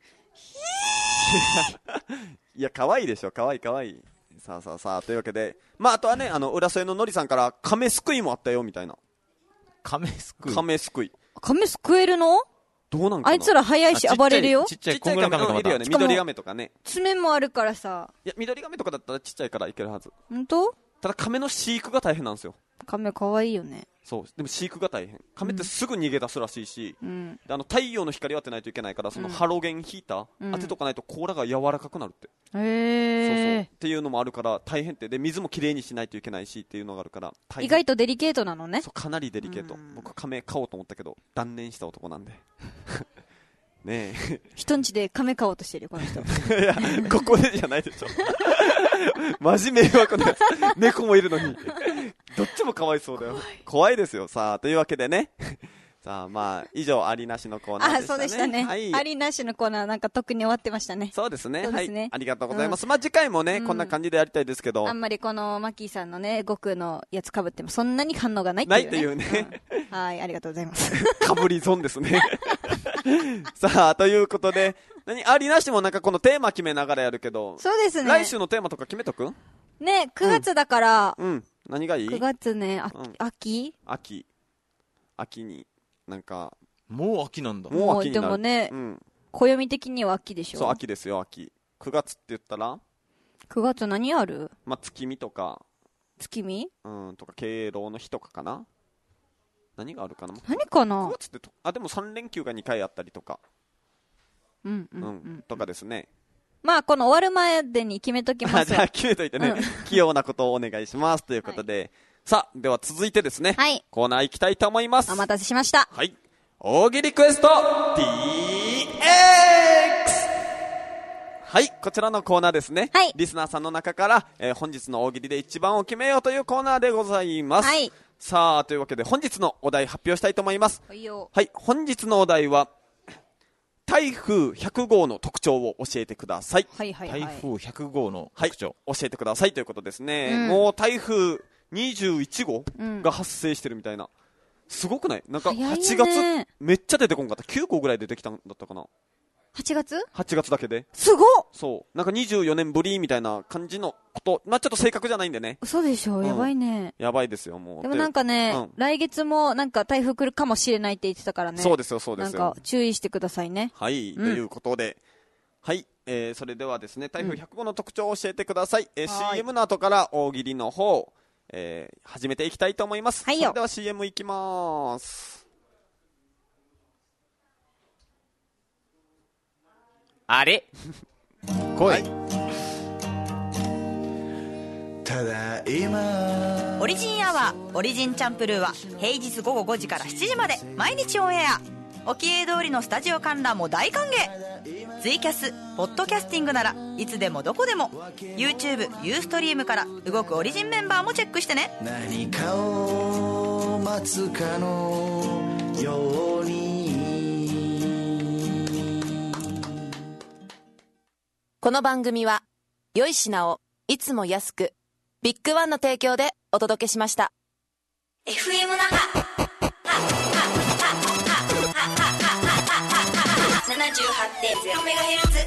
B: いや、可愛いでしょ。可愛い。さあ、というわけで、まあ、あとはね、浦添ののりさんから、亀すくいもあったよ、みたいな。
C: 亀すくい
A: 亀すくえるの？
B: どうなんかな。
A: あいつら早いし暴れるよ。
C: ちっちゃい亀
B: いるよね。緑亀とかね。
A: 爪もあるからさ。
B: いや、緑亀とかだったらちっちゃいからいけるはず。
A: 本当？
B: ただ亀の飼育が大変なんですよ。
A: 亀可愛いよね。
B: そう。でも飼育が大変。亀ってすぐ逃げ出すらしいし、太陽の光を当てないといけないから、そのハロゲンヒーター、当てとかないと甲羅が柔らかくなるって。そうっていうのもあるから大変って。で、水もきれいにしないといけないしっていうのがあるから大変。
A: 意外とデリケートなのね。
B: そう、かなりデリケート。僕亀飼おうと思ったけど断念した男なんで。ねえ。
A: 人んちで亀飼おうとしてるよ、この人。
B: いや、ここでじゃないでしょ。マジ迷惑なやつ。猫もいるのに。どっちもかわいそうだよ。怖いですよ。さあ、というわけでね。さあ、まあ、以上、ありなしのコーナーでしたね。
A: そうでしたね。
B: はい、
A: ありなしのコーナーなんか特に終わってましたね。
B: そうですね。はい。ありがとうございます。まあ、次回もね、こんな感じでやりたいですけど。
A: あんまりこのマッキーさんのね、悟空のやつ被ってもそんなに反応がないっていうね。ないっていうね。はい、ありがとうございます。
B: かぶり損ですね。さあ、ということで、ありなしもなんかこのテーマ決めながらやるけど。
A: そうですね。
B: 来週のテーマとか決めとく？
A: ね、9月だから。
B: 何がいい？
A: 9 月ね、秋に、なんか。
C: もう秋なんだ。
B: もう秋になる。
A: でもね、暦的には秋でしょ。
B: そう、秋ですよ、秋。9月って言ったら
A: ?9 月何ある？
B: まあ、月見とか。
A: 月見？
B: とか、敬老の日とかかな。何があるかな。
A: 何かな。
B: 9月ってでも3連休が2回あったりとか。とかですね。
A: まあ、この終わるまでに決めときます。
B: じゃあ決めといてね。器用なことをお願いします。ということで。さあ、では続いてですね。はい。コーナー行きたいと思います。
A: お待たせしました。
B: はい。大喜利クエスト DX！ はい、こちらのコーナーですね。はい。リスナーさんの中から、本日の大喜利で一番を決めようというコーナーでございます。はい。さあ、というわけで本日のお題発表したいと思います。はい、本日のお題は、台風100号の特徴を教えてください。
C: 台風100号の特徴、
B: 教えてくださいということですね。もう台風21号が発生してるみたいな。すごくない？なんか8月めっちゃ出てこんかった。9個ぐらい出てきたんだったかな。
A: 8月
B: ?8 月だけで。
A: すごっ！
B: そう。なんか24年ぶりみたいな感じのこと。まあちょっと正確じゃないんでね。
A: そうでしょ、やばいね。
B: やばいですよ、もう。
A: でもなんかね、来月もなんか台風来るかもしれないって言ってたからね。
B: そうですよ、そうですよ。
A: なんか注意してくださいね。
B: はい、ということで。はい、それではですね、台風100号の特徴を教えてください。CM の後から大喜利の方、始めていきたいと思います。はいよ。それでは CM いきまーす。
C: あれ
B: 来い。
H: ただいま
D: オリジンアワーオリジンチャンプルーは平日午後5時から7時まで毎日オンエア。おきえ通りのスタジオ観覧も大歓迎。ツイキャスポッドキャスティングならいつでもどこでも YouTube、ユーストリームから動くオリジンメンバーもチェックしてね。
H: 何かを待つかのように。
D: この番組は良い品をいつも安くビッグワンの提供でお届けしました。
G: FM 那覇 78.0MHz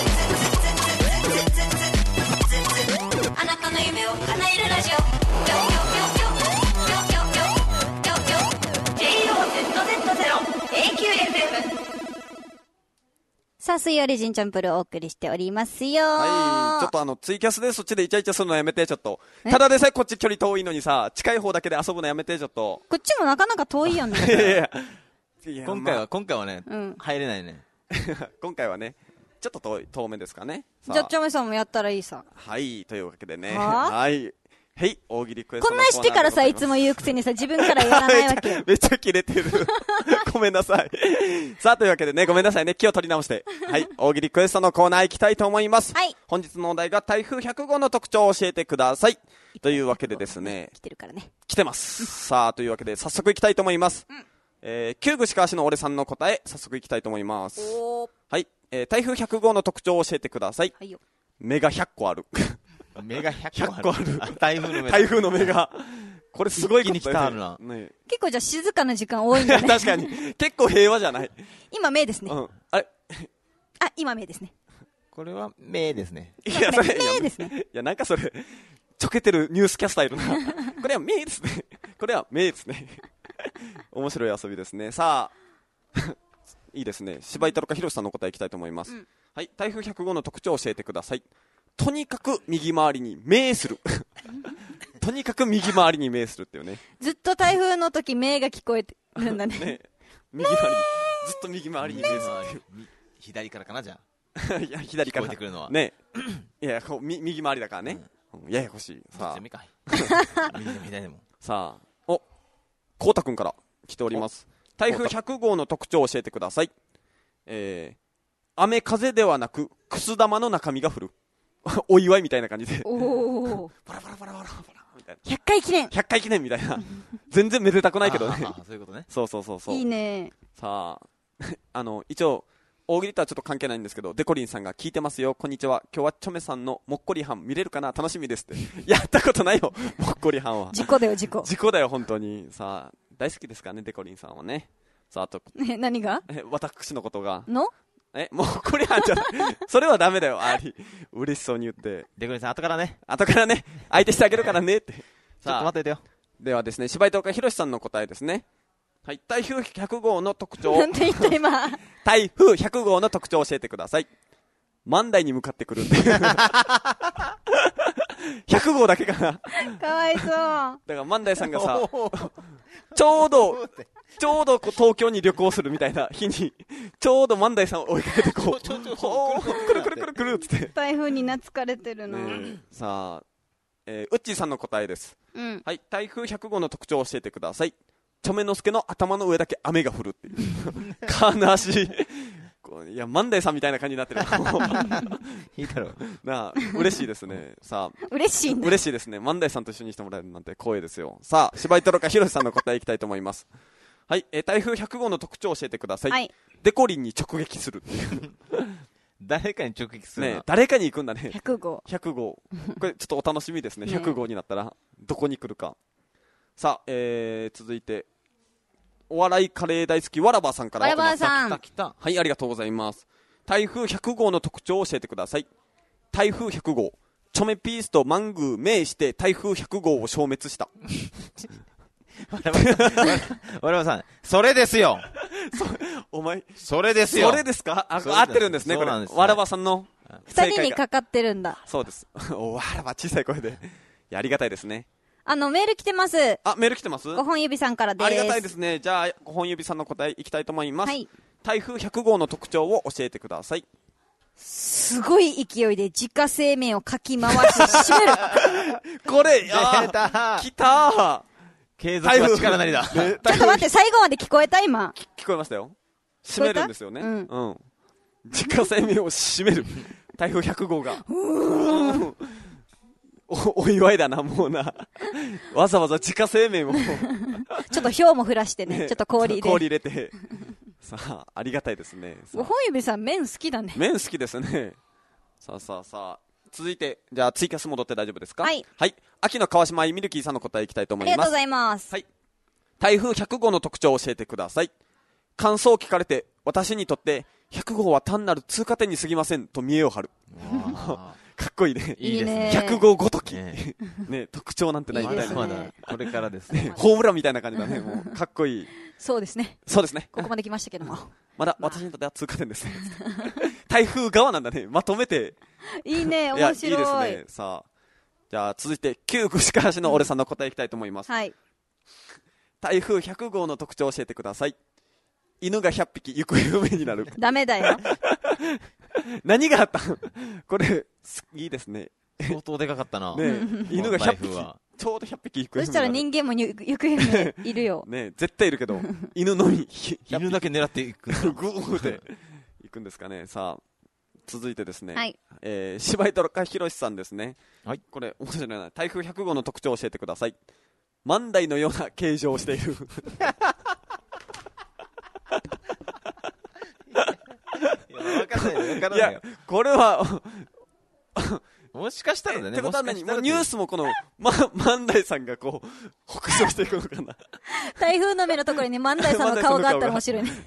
G: あなたの夢を叶えるラジオJOZZ0AQFM。
A: さあ、水曜リジンチャンプルをお送りしておりますよ。
B: はい。ちょっとツイキャスでそっちでイチャイチャするのやめて、ちょっと。ただでさえこっち距離遠いのにさ、近い方だけで遊ぶのやめて、ちょっと。
A: こっちもなかなか遠いよね。
C: いや今回はね、入れないね。
B: 今回はね、ちょっと遠めですかね。
A: じゃあ、ちょめさんもやったらいいさ。
B: はい、というわけでね。はい。はい、大喜利クエスト
A: こんなんしてからさ、いつも言うくせにさ、自分からやらないわけよ。
B: めっちゃキレてる。ごめんなさい。さあ、というわけでね、ごめんなさいね、気を取り直して。はい、大喜利クエストのコーナー行きたいと思います。はい。本日のお題が台風100号の特徴を教えてください。というわけでですね。
A: 来てるからね。
B: 来てます。さあ、というわけで早速行きたいと思います。旧具しかわしの俺さんの答え、早速行きたいと思います。はい。 台風100号の特徴を教えてください。
A: はいよ。
B: 目が100個ある。
C: 目が
B: 100個ある。
C: 台風の目。
B: 台風の目が。これすごいこと
C: 一気に来たあるな。
B: ね、
A: 結構じゃあ静かな時間多いんだね。
B: 確かに。結構平和じゃない。
A: 今目ですね。
B: あれ
A: あ、今目ですね。
C: これは目ですね。
B: いや、それ、
A: 目ですね。
B: いや、なんかそれ、ちょけてるニュースキャスターいるな。これは目ですね。これは目ですね。面白い遊びですね。さあ、いいですね。柴井太郎かひろしさんの答えいきたいと思います。はい、台風100号の特徴を教えてください。とにかく右回りに目する。とにかく右回りに目するっていうね。
A: ずっと台風の時目が聞こえてるんだね。
B: ね、右回りに、ずっと右回りに目するっていう。
C: 左からかな、じゃあ。
B: いや、左から。
C: 聞こえてくるのは。
B: ね。いや、こう右回りだからね。ややこしい。さあ。
C: 右でも左でも。
B: さあ、こうたくんから来ております。台風100号の特徴を教えてください。雨風ではなく、くす玉の中身が降る。お祝いみたいな感じで。
A: おー。
B: パラパラパラパラパラみたい
A: 100回記念。
B: な。100回記念みたいな。全然めでたくないけどね。
C: そういうことね。
B: そうそうそうそう。
A: いいね。
B: さあ、一応、大喜利とはちょっと関係ないんですけど、デコリンさんが聞いてますよ、こんにちは。今日はチョメさんのもっこりはん見れるかな、楽しみですって。やったことないよ、もっこりはんは。
A: 事故だよ、事故。
B: 事故だよ、本当に。さあ、大好きですからね、デコリンさんはね。さあ、あと、
A: 何が
B: 私のことが。
A: の
B: もっこりはんじゃない。それはダメだよ、嬉しそうに言って。
C: デコリンさん、後からね、
B: 相手してあげるからねって。
C: ちょっと待っててよ。
B: ではですね、柴井とかひろしさんの答えですね。はい、台風100号の特徴。
A: なんて言った今。
B: 台風100号の特徴を教えてください。万代に向かってくるんで。100号だけかな。
A: かわいそう。だ
B: から万代さんがさ、ちょうど東京に旅行するみたいな日に、ちょうど万代さんを追いかけてこう、くるくるくるくるっつって。
A: 台風に懐かれてるな。
B: さあ、ウッチーさんの答えです。はい、台風100号の特徴を教えてください。チョメノスケの頭の上だけ雨が降るっていう。悲しい。いや、万代さんみたいな感じになってる。
C: いいだろう。
B: なあ、嬉しいですね。さあ。
A: 嬉しいんだ。
B: 嬉しいですね。万代さんと一緒にしてもらえるなんて光栄ですよ。さあ、柴井太郎かひろしさんの答えいきたいと思います。はい、台風100号の特徴を教えてください。はい、デコリンに直撃するっていう。
C: 誰かに直撃する
B: ね、誰かに行くんだね。
A: 100号。
B: 100号。これちょっとお楽しみですね。100号になったら、どこに来るか。さあ、続いて、お笑いカレー大好きわらばさんから。
A: わらばさん。
B: はい、ありがとうございます。台風100号の特徴を教えてください。台風100号、チョメピースとマングー名して台風100号を消滅した。
C: わらばさん、それですよ。
B: お前、
C: それですよ。
B: それですか？合ってるんですね、これ。わらばさんの。
A: 2人にかかってるんだ。
B: そうです。わらば小さい声で。ありがたいですね。
A: メール来てます。
B: メール来てます
A: 5本指さんからです。
B: ありがたいですね。じゃあ、5本指さんの答えいきたいと思います。はい。台風100号の特徴を教えてください。
A: すごい勢いで自家製麺をかき回し締める。
B: これ、来た
C: 継続は力なりだ。
A: ちょっと待って、最後まで聞こえた今。
B: 聞こえましたよ。締めるんですよね。うん。自家製麺を締める。台風100号が。お祝いだな、もうな。わざわざ自家製麺を。
A: ちょっと氷も降らしてね。ちょっと氷で。
B: 氷入れて。さあ、ありがたいですね。
A: 5本指さん、麺好きだね。
B: 麺好きですね。さあ。続いて、じゃあツイキャス戻って大丈夫ですか？
A: はい。
B: はい。秋の川島ミルキーさんの答えいきたいと思います。
A: ありがとうございます。
B: はい。台風100号の特徴を教えてください。感想を聞かれて、私にとって100号は単なる通過点に過ぎませんと見栄を張る。かっこいいね。
C: いいですね。
B: 100号ごとき。ね、特徴なんてないみたいな。
C: まだ、これからですね。
B: ホームランみたいな感じだね。もう、かっこいい。
A: そうですね。
B: そうですね。
A: ここまで来ましたけども。
B: まだ、私にとっては通過点ですね。台風側なんだね。まとめて。
A: いいね、面白い。
B: いいですね。さあ。じゃあ、続いて、旧串川市の俺さんの答えいきたいと思います。
A: はい。
B: 台風100号の特徴を教えてください。犬が100匹行方不明になる。
A: ダメだよ。
B: 何があったの？これ、いいですね。
C: 相当でかかったな。
B: ね、犬が100匹。ちょうど100匹行方不明。
A: そしたら人間も行方不明いるよ。
B: ね、絶対いるけど、犬のみ。
C: 犬だけ狙っていく。
B: グーって行くんですかね。さあ、続いてですね。
A: はい。
B: 柴井とかひろしさんですね。
C: はい。
B: これ、面白いな。台風100号の特徴を教えてください。万代のような形状をしている。
C: 分かんないよ。 からないよ。
B: いや、これは、
C: もしかしたらね。
B: ってことは何？もうニュースもこの、万代さんがこう、北上していくのかな。
A: 台風の目のところにね、万代さんの顔があったら面白いね。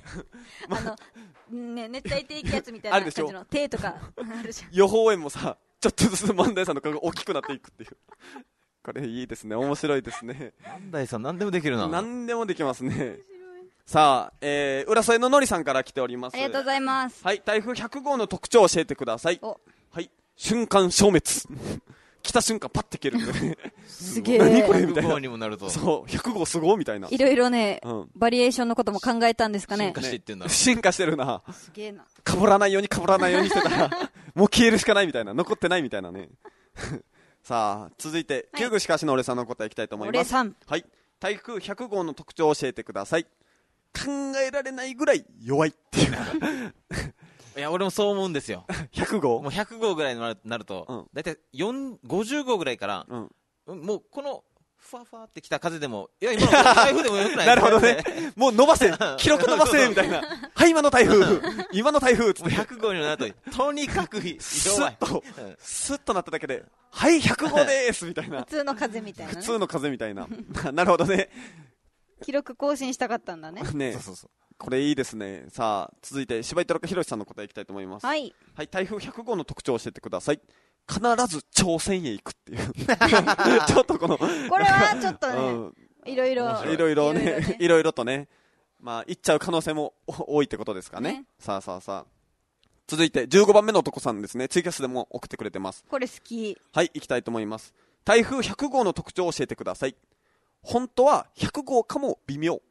A: 熱帯低気圧みたいな感じの手とかあるじゃん。
B: 予報円もさ、ちょっとずつ万代さんの顔が大きくなっていくっていう。これいいですね。面白いですね。
C: 万代さん何でもできるな。
B: 何でもできますね。さあ、浦添ののりさんから来ております。
A: ありがとうございます。
B: はい、台風100号の特徴を教えてください。はい。瞬間消滅。来た瞬間パッて消えるんでね。
A: すげえ。
B: 何これみたいな。
C: 100号にもなると。
B: そう、100号すごいみたいな。
A: いろいろね、バリエーションのことも考えたんですかね。
C: 進化していってんだろ。
B: 進化してるな。
A: すげえな。
B: かぶらないようにしてたら、もう消えるしかないみたいな。残ってないみたいなね。さあ、続いて、旧具しかしの俺さんの答えいきたいと思います。
A: 俺さん。
B: はい。台風100号の特徴を教えてください。考えられないぐらい弱いっていう。
C: いや、俺もそう思うんですよ。
B: 100号
C: もう100号ぐらいになると、だいたい50号ぐらいから、もうこの、ふわふわってきた風でも、いや、今の台風でもよくない
B: なるほどね。もう伸ばせ記録伸ばせみたいな。はい、今の台風今の台風つって。
C: 100号になると、とにかく弱い。
B: スッとなっただけで、はい、100号でーすみたいな。
A: 普通の風みたいなね。
B: 普通の風みたいな。なるほどね。
A: 記録更新したかったんだね。
B: ね。そう。これいいですね。さあ、続いて、柴井虎ひろしさんの答えいきたいと思います。
A: はい。
B: はい、台風100号の特徴を教えてください。必ず朝鮮へ行くっていう。ちょっとこの。こ
A: れはちょっとね、いろい
B: ろとね。まあ、行っちゃう可能性も多いってことですかね。さあ。続いて、15番目の男さんですね。ツイキャスでも送ってくれてます。
A: これ好き。
B: はい、行きたいと思います。台風100号の特徴を教えてください。本当は100号かも微妙。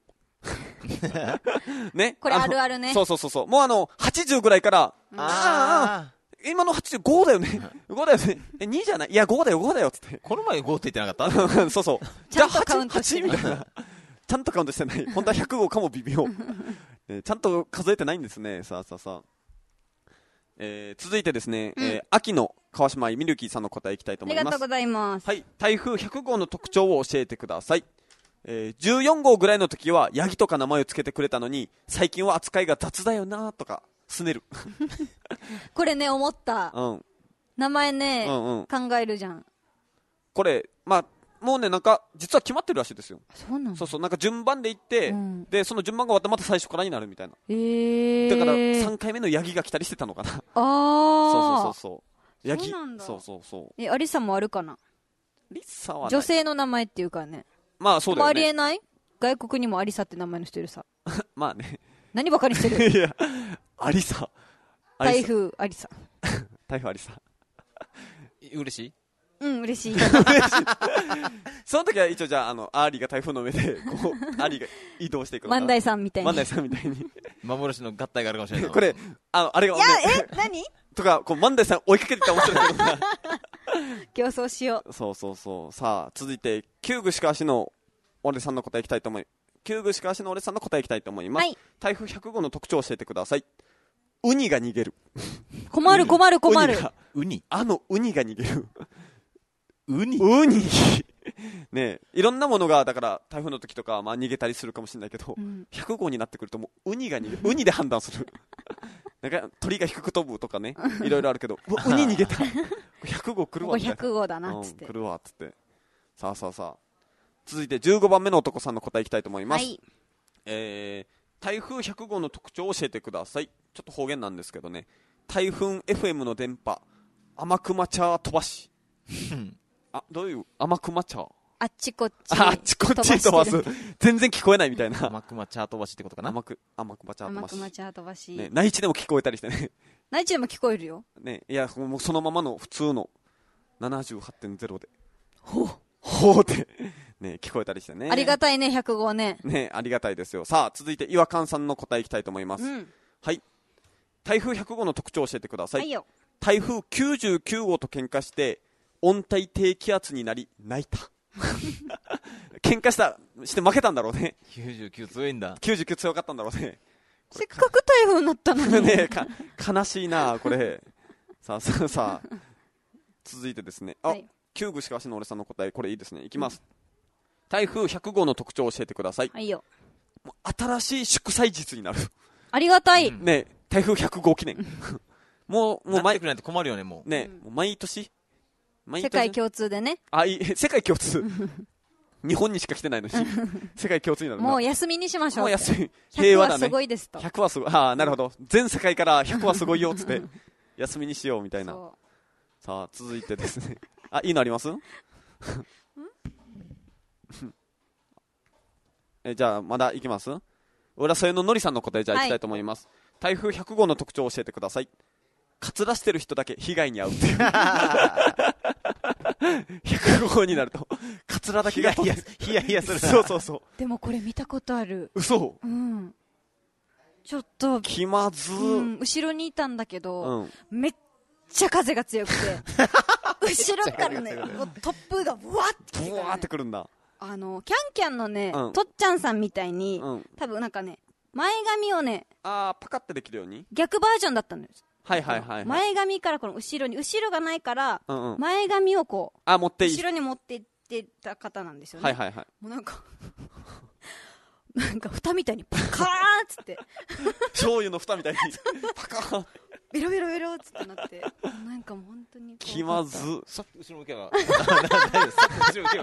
B: ね。
A: これあるあるね。
B: そう。もう80ぐらいから、今の85だよね。5だよね。2じゃないいや、5だよ、つって。
C: この前5って言ってなかった
B: そう。
A: じゃあ8
B: みたいな。ちゃんとカウントしてない。本当は100号かも微妙。ちゃんと数えてないんですね。さあ。続いてですね、秋の川島ミルキーさんの答えいきたいと思います。
A: ありがとうございます。
B: はい、台風100号の特徴を教えてください。14号ぐらいの時はヤギとか名前をつけてくれたのに、最近は扱いが雑だよなとかすねる。
A: これね、思った。名前ね、考えるじゃん。
B: これ、まあ、もうね、なんか、実は決まってるらしいですよ。
A: そうなの？
B: そう、なんか順番で行って、で、その順番が終わったらまた最初からになるみたいな。だから、3回目のヤギが来たりしてたのかな。そう。ヤギ。そう。
A: アリサもあるかな？
B: リサは
A: 女性の名前っていうかね。
B: まあ、そうだよね。
A: ありえない？外国にもアリサって名前の人いるさ。
B: まあね。
A: 何ばかりしてる？
B: いや、アリサ。
A: 台風アリサ。
B: 台風アリサ。
C: 嬉しい？
A: 嬉しい。
B: その時は一応じゃあ、アーリーが台風の上で、こう、アーリーが移動していくのかな。
A: 万代さんみたいに。
C: 幻の合体があるかもしれない。
B: これ、あれが、
A: いや、何
B: とか、こう、万代さん追いかけてたら面白いけどな。
A: 競争しよう。
B: そう。さあ、続いて、旧具しか足の俺さんの答えいきたいと思います。旧具しか足の俺さんの答えいきたいと思います。はい。台風100号の特徴を教えてください。ウニが逃げる。
A: 困る。
C: ウニ
B: ウニが逃げる。
C: ウニ
B: ねえ、いろんなものが、だから、台風の時とか、まあ逃げたりするかもしれないけど、100号になってくるともう、ウニが逃げる。ウニで判断する。なんか、鳥が低く飛ぶとかね、いろいろあるけど、ウニ逃げた。100号来るわ。
A: 100号だな、つって。
B: 来るわ、つって。さあ。続いて、15番目の男さんの答えいきたいと思います。はい。台風100号の特徴を教えてください。ちょっと方言なんですけどね。台風 FM の電波、天熊茶飛ばし。どういう天熊茶？
A: あっちこっち
B: 飛ばす。全然聞こえないみたいな。
C: 天熊茶飛ばしってことかな。
B: 天熊茶飛ばし。
A: 天熊茶飛ばし。
B: ね、内地でも聞こえたりしてね。
A: 内地でも聞こえるよ。
B: ね、いや、もうそのままの普通の 78.0 で。ほうって、ね、聞こえたりしてね。
A: ありがたいね、100号ね。
B: ね、ありがたいですよ。さあ、続いて、岩勘さんの答えいきたいと思います。はい。台風100号の特徴を教えてください。はいよ。台風99号と喧嘩して、温帯低気圧になり泣いた。喧嘩して負けたんだろうね。
C: 99強いんだ。
B: 99強かったんだろうね。
A: せっかく台風になったのに。
B: ね悲しいなこれ。さあ。続いてですね。旧具しかしの俺さんの答え、これいいですね。いきます。台風100号の特徴を教えてください。
A: はいよ。
B: 新しい祝祭日になる。
A: ありがたい。
B: ね台風100号記念。 もう
C: なってくれないと困るよね、もう。
B: ね、もう毎年
A: 世界共通でね。
B: 世界共通。日本にしか来てないのに、世界共通になる。
A: もう休みにしましょう。
B: もう休み。平和だね。
A: 100はすごいですと。
B: 100はすごい。なるほど。全世界から100はすごいよ、つって、休みにしよう、みたいな。さあ、続いてですね。いいのありますじゃあ、まだいきます？浦添ののりさんの答え、じゃあいきたいと思います。台風100号の特徴を教えてください。かつらしてる人だけ被害に遭うっていう。100号になると、かつらだけがヒヤヒヤする。そう。
A: でもこれ見たことある。
B: 嘘？
A: うん。ちょっと。
B: 気まず。
A: 後ろにいたんだけど、めっちゃ風が強くて、後ろからね、突風がブワーって
B: くるんだ。
A: キャンキャンのね、とっちゃんさんみたいに、多分なんかね、前髪をね、
B: パカってできるように
A: 逆バージョンだったんです。
B: はい。
A: 前髪からこの後ろがないから、前髪をこう、
B: 持っていい。
A: 後ろに持っていってた方なんですよね。もうなんか蓋みたいにパカーンっつって。
B: 醤油の蓋みたいに、パカーン。
A: ベロベロベロっつってなって、なんかもう本当に
B: 気まず。
C: さっき後ろ向けば。さっき後ろ向け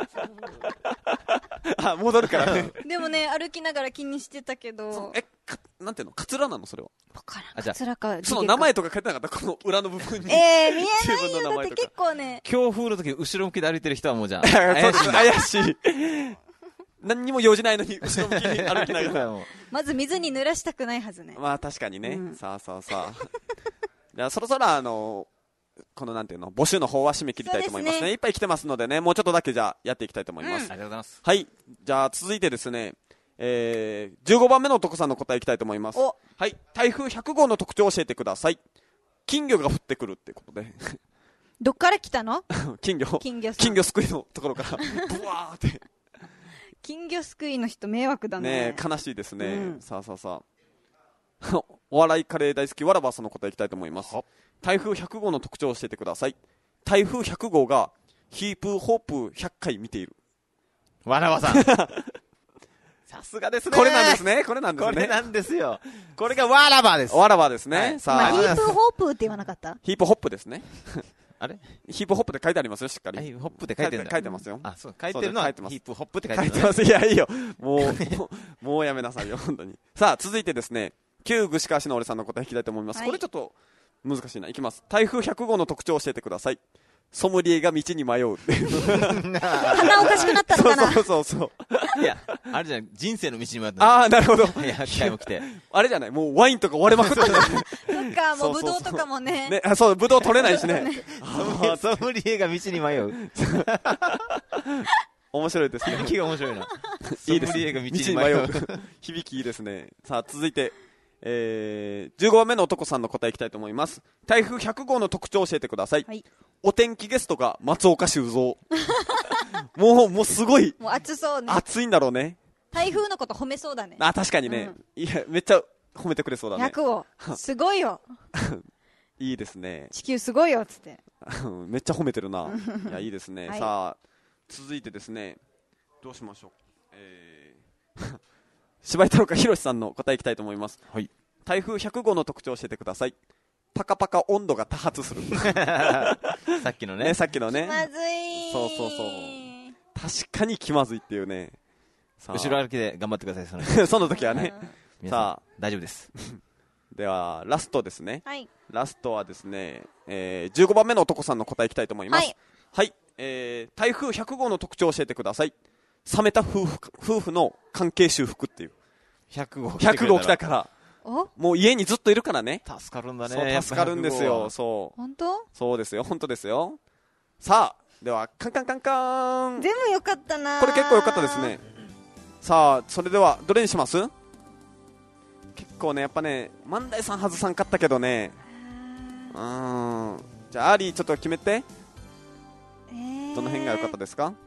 B: ば。戻るからね。
A: でもね、歩きながら気にしてたけど。
B: なんていうの？カツラなのそれは。
A: わからん。カツラか。
B: その名前とか書いてなかったこの裏の部分に。
A: 見えないよ。だって結構ね。
C: 強風の時後ろ向きで歩いてる人はもうじゃあ。
B: 怪しい。何にも用事ないのに後ろ向きに歩きながら。
A: まず水に濡らしたくないはずね。
B: まあ確かにね。さあ。じゃあそろそろこのなんていうの募集の方は締め切りたいと思いますね。いっぱい来てますのでね、もうちょっとだけじゃあやっていきたいと思います。
C: ありがとうございます。
B: はい。じゃあ続いてですね、15番目の男さんの答えいきたいと思います。はい。台風100号の特徴を教えてください。金魚が降ってくるってことで。
A: どっから来たの？
B: 金魚すくいのところからブワーって。
A: 金魚すくいの人迷惑だね。
B: 悲しいですね。さあ。お笑いカレー大好きわらばさんの答えいきたいと思います。台風100号の特徴を教えてください。台風100号がヒープホープ100回見ている。
C: わらばさん。
B: さすがですね。これなんですよ。
C: これがわらばです。
B: わらばですね。
A: さあ。ヒープホープって言わなかった？
B: ヒープホップですね。
C: あれ
B: ヒープホップって書いてありますよ、しっかり。
C: ヒープホップって書いてるんだ。
B: 書いてますよ。
C: そう、書いてるのはヒープホップって書いてる。
B: 書いてます。いや、いいよ。もうやめなさいよ、本当に。さあ、続いてですね、旧串川市の俺さんの答えいきたいと思います。これちょっと難しいな。いきます。台風100号の特徴を教えてください。ソムリエが道に迷うっていう。
A: 鼻おかしくなったのかな。
B: そう。
C: いや、あれじゃない、人生の道に迷った。
B: なるほど。
C: いや、機会も来て。
B: あれじゃない、もうワインとか割れまくってる。
A: そっか、もうブドウとかもね。
B: そう、ブドウ取れないしね。
C: ソムリエが道に迷う。
B: 面白いですね。
C: 響きが面白いな。
B: いいです。
C: ソムリエが道に迷う。
B: 響きいいですね。さあ、続いて、15番目の男さんの答えいきたいと思います。台風100号の特徴を教えてください。お天気ゲストが松岡修造。もうすごい。
A: もう暑そうね。
B: 暑いんだろうね。
A: 台風のこと褒めそうだね。
B: 確かにね。いや、めっちゃ褒めてくれそうだね。
A: 100号。すごいよ。
B: いいですね。
A: 地球すごいよ、つって。
B: めっちゃ褒めてるな。いや、いいですね。さあ、続いてですね、どうしましょう。柴井太郎かひろしさんの答えいきたいと思います。台風100号の特徴を教えてください。パカパカ温度が多発する。
C: さっきのね。
B: さっきのね。
A: 気まずい。
B: そう。確かに気まずいっていうね。
C: 後ろ歩きで頑張ってください、
B: その時はね。
C: さあ、大丈夫です。
B: では、ラストですね。ラストはですね、15番目の男さんの答えいきたいと思います。はい。台風100号の特徴を教えてください。冷めた夫婦の関係修復っていう。
C: 100
B: 号来たから。もう家にずっといるからね。
C: 助かるんだね。
B: 助かるんですよ。そう。
A: 本当？
B: そうですよ。本当ですよ。さあ、では、カンカンカンカン。
A: 全部良かったな。
B: これ結構良かったですね。さあ、それでは、どれにします？結構ね、やっぱね、万代さん外さんかったけどね。じゃあ、アーリーちょっと決めて。どの辺が良かったですか？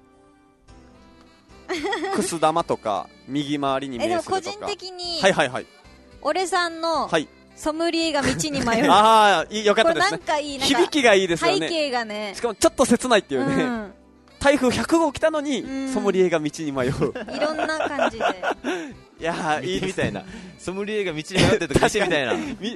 B: くす玉とか、右回りに面するとか。
A: でも個人的に、
B: 俺
A: さんの、ソムリエが道に迷う。
B: よかったですね。
A: なんかいい、
B: 響きがいいですよね。
A: 背景がね。
B: しかもちょっと切ないっていうね。台風100号来たのに、ソムリエが道に迷う。
A: いろんな感じで。
B: いや
C: いいみたいな。ソムリエが道に迷ってるとかしてみたいな。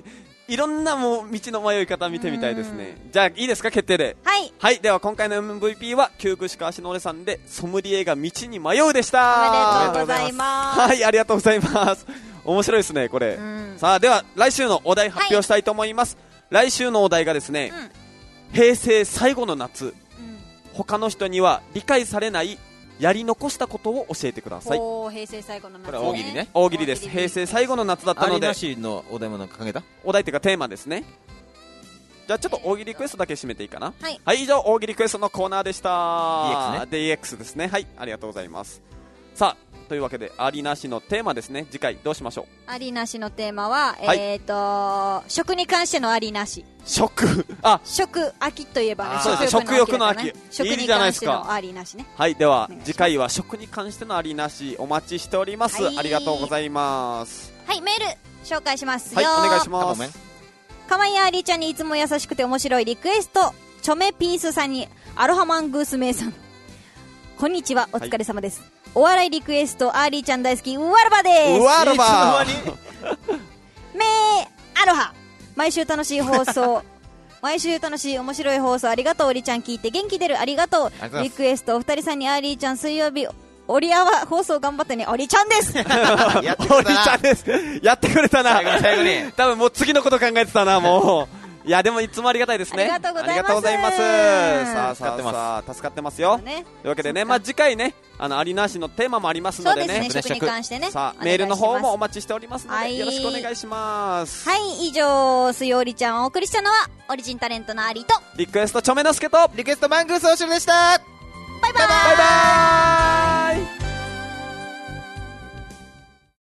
B: いろんなもう道の迷い方見てみたいですね。じゃあいいですか、決定で。
A: はい。
B: はい、では今回の MVP は旧串川しのれさんでソムリエが道に迷うでした。
A: おめでとうございます。
B: はい、ありがとうございます。面白いですねこれ。さあでは来週のお題発表したいと思います。来週のお題がですね、平成最後の夏、他の人には理解されないやり残したことを教えてください。
A: 平成最後の夏、
C: これは大喜利ね。
B: 大喜利です。平成最後の夏だったので。
C: ありなしのお題もなんかかけた？
B: お題っていうかテーマですね。じゃあちょっと大喜利クエストだけ締めていいかな。
A: はい、
B: はい、以上大喜利クエストのコーナーでした。
C: DX
B: ですね。はい、ありがとうございます。さあというわけでありなしのテーマですね。次回どうしましょう。
A: ありなしのテーマは、
B: はい、
A: 食に関してのありなし。
B: 食、
A: 秋といえばね、
B: そうです、食欲の秋、
A: 食に関してのありなしね。
B: はい、では次回は食に関してのありなしお待ちしております。ありがとうございます。
A: はい、メール紹介しますよ。
B: はい、お願いします。
A: かわいいありちゃんにいつも優しくて面白いリクエスト、チョメピースさんにアロハマングースメイさん、こんにちは、お疲れ様です、はい、お笑いリクエストアーリーちゃん大好きウワルバです。
B: ウワルバ
A: めーアロハ、毎週楽しい放送毎週楽しい面白い放送ありがとう。おりちゃん聞いて元気出る、ありがとう。リクエストお二人さんにアーリーちゃん水曜日おりあわ放送頑張ってね。おりちゃんです
B: おりちゃんです。やってくれたな。
C: 最後に
B: 多分もう次のこと考えてたな。もういやでもいつもありがたいですね。
A: ありがとうございます。
B: ありがとうございます。さあ助かってますよ。というわけでね、次回ねありなしのテーマもありますのでね。
A: そうですね、食に関してね。
B: さあメールの方もお待ちしておりますので、よろしくお願いします。
A: はい、以上水曜おりちゃんをお送りしたのはオリジンタレントのアリと
B: リクエストチョメノスケと
C: リクエストマングースおしるでした。
A: バイバイ。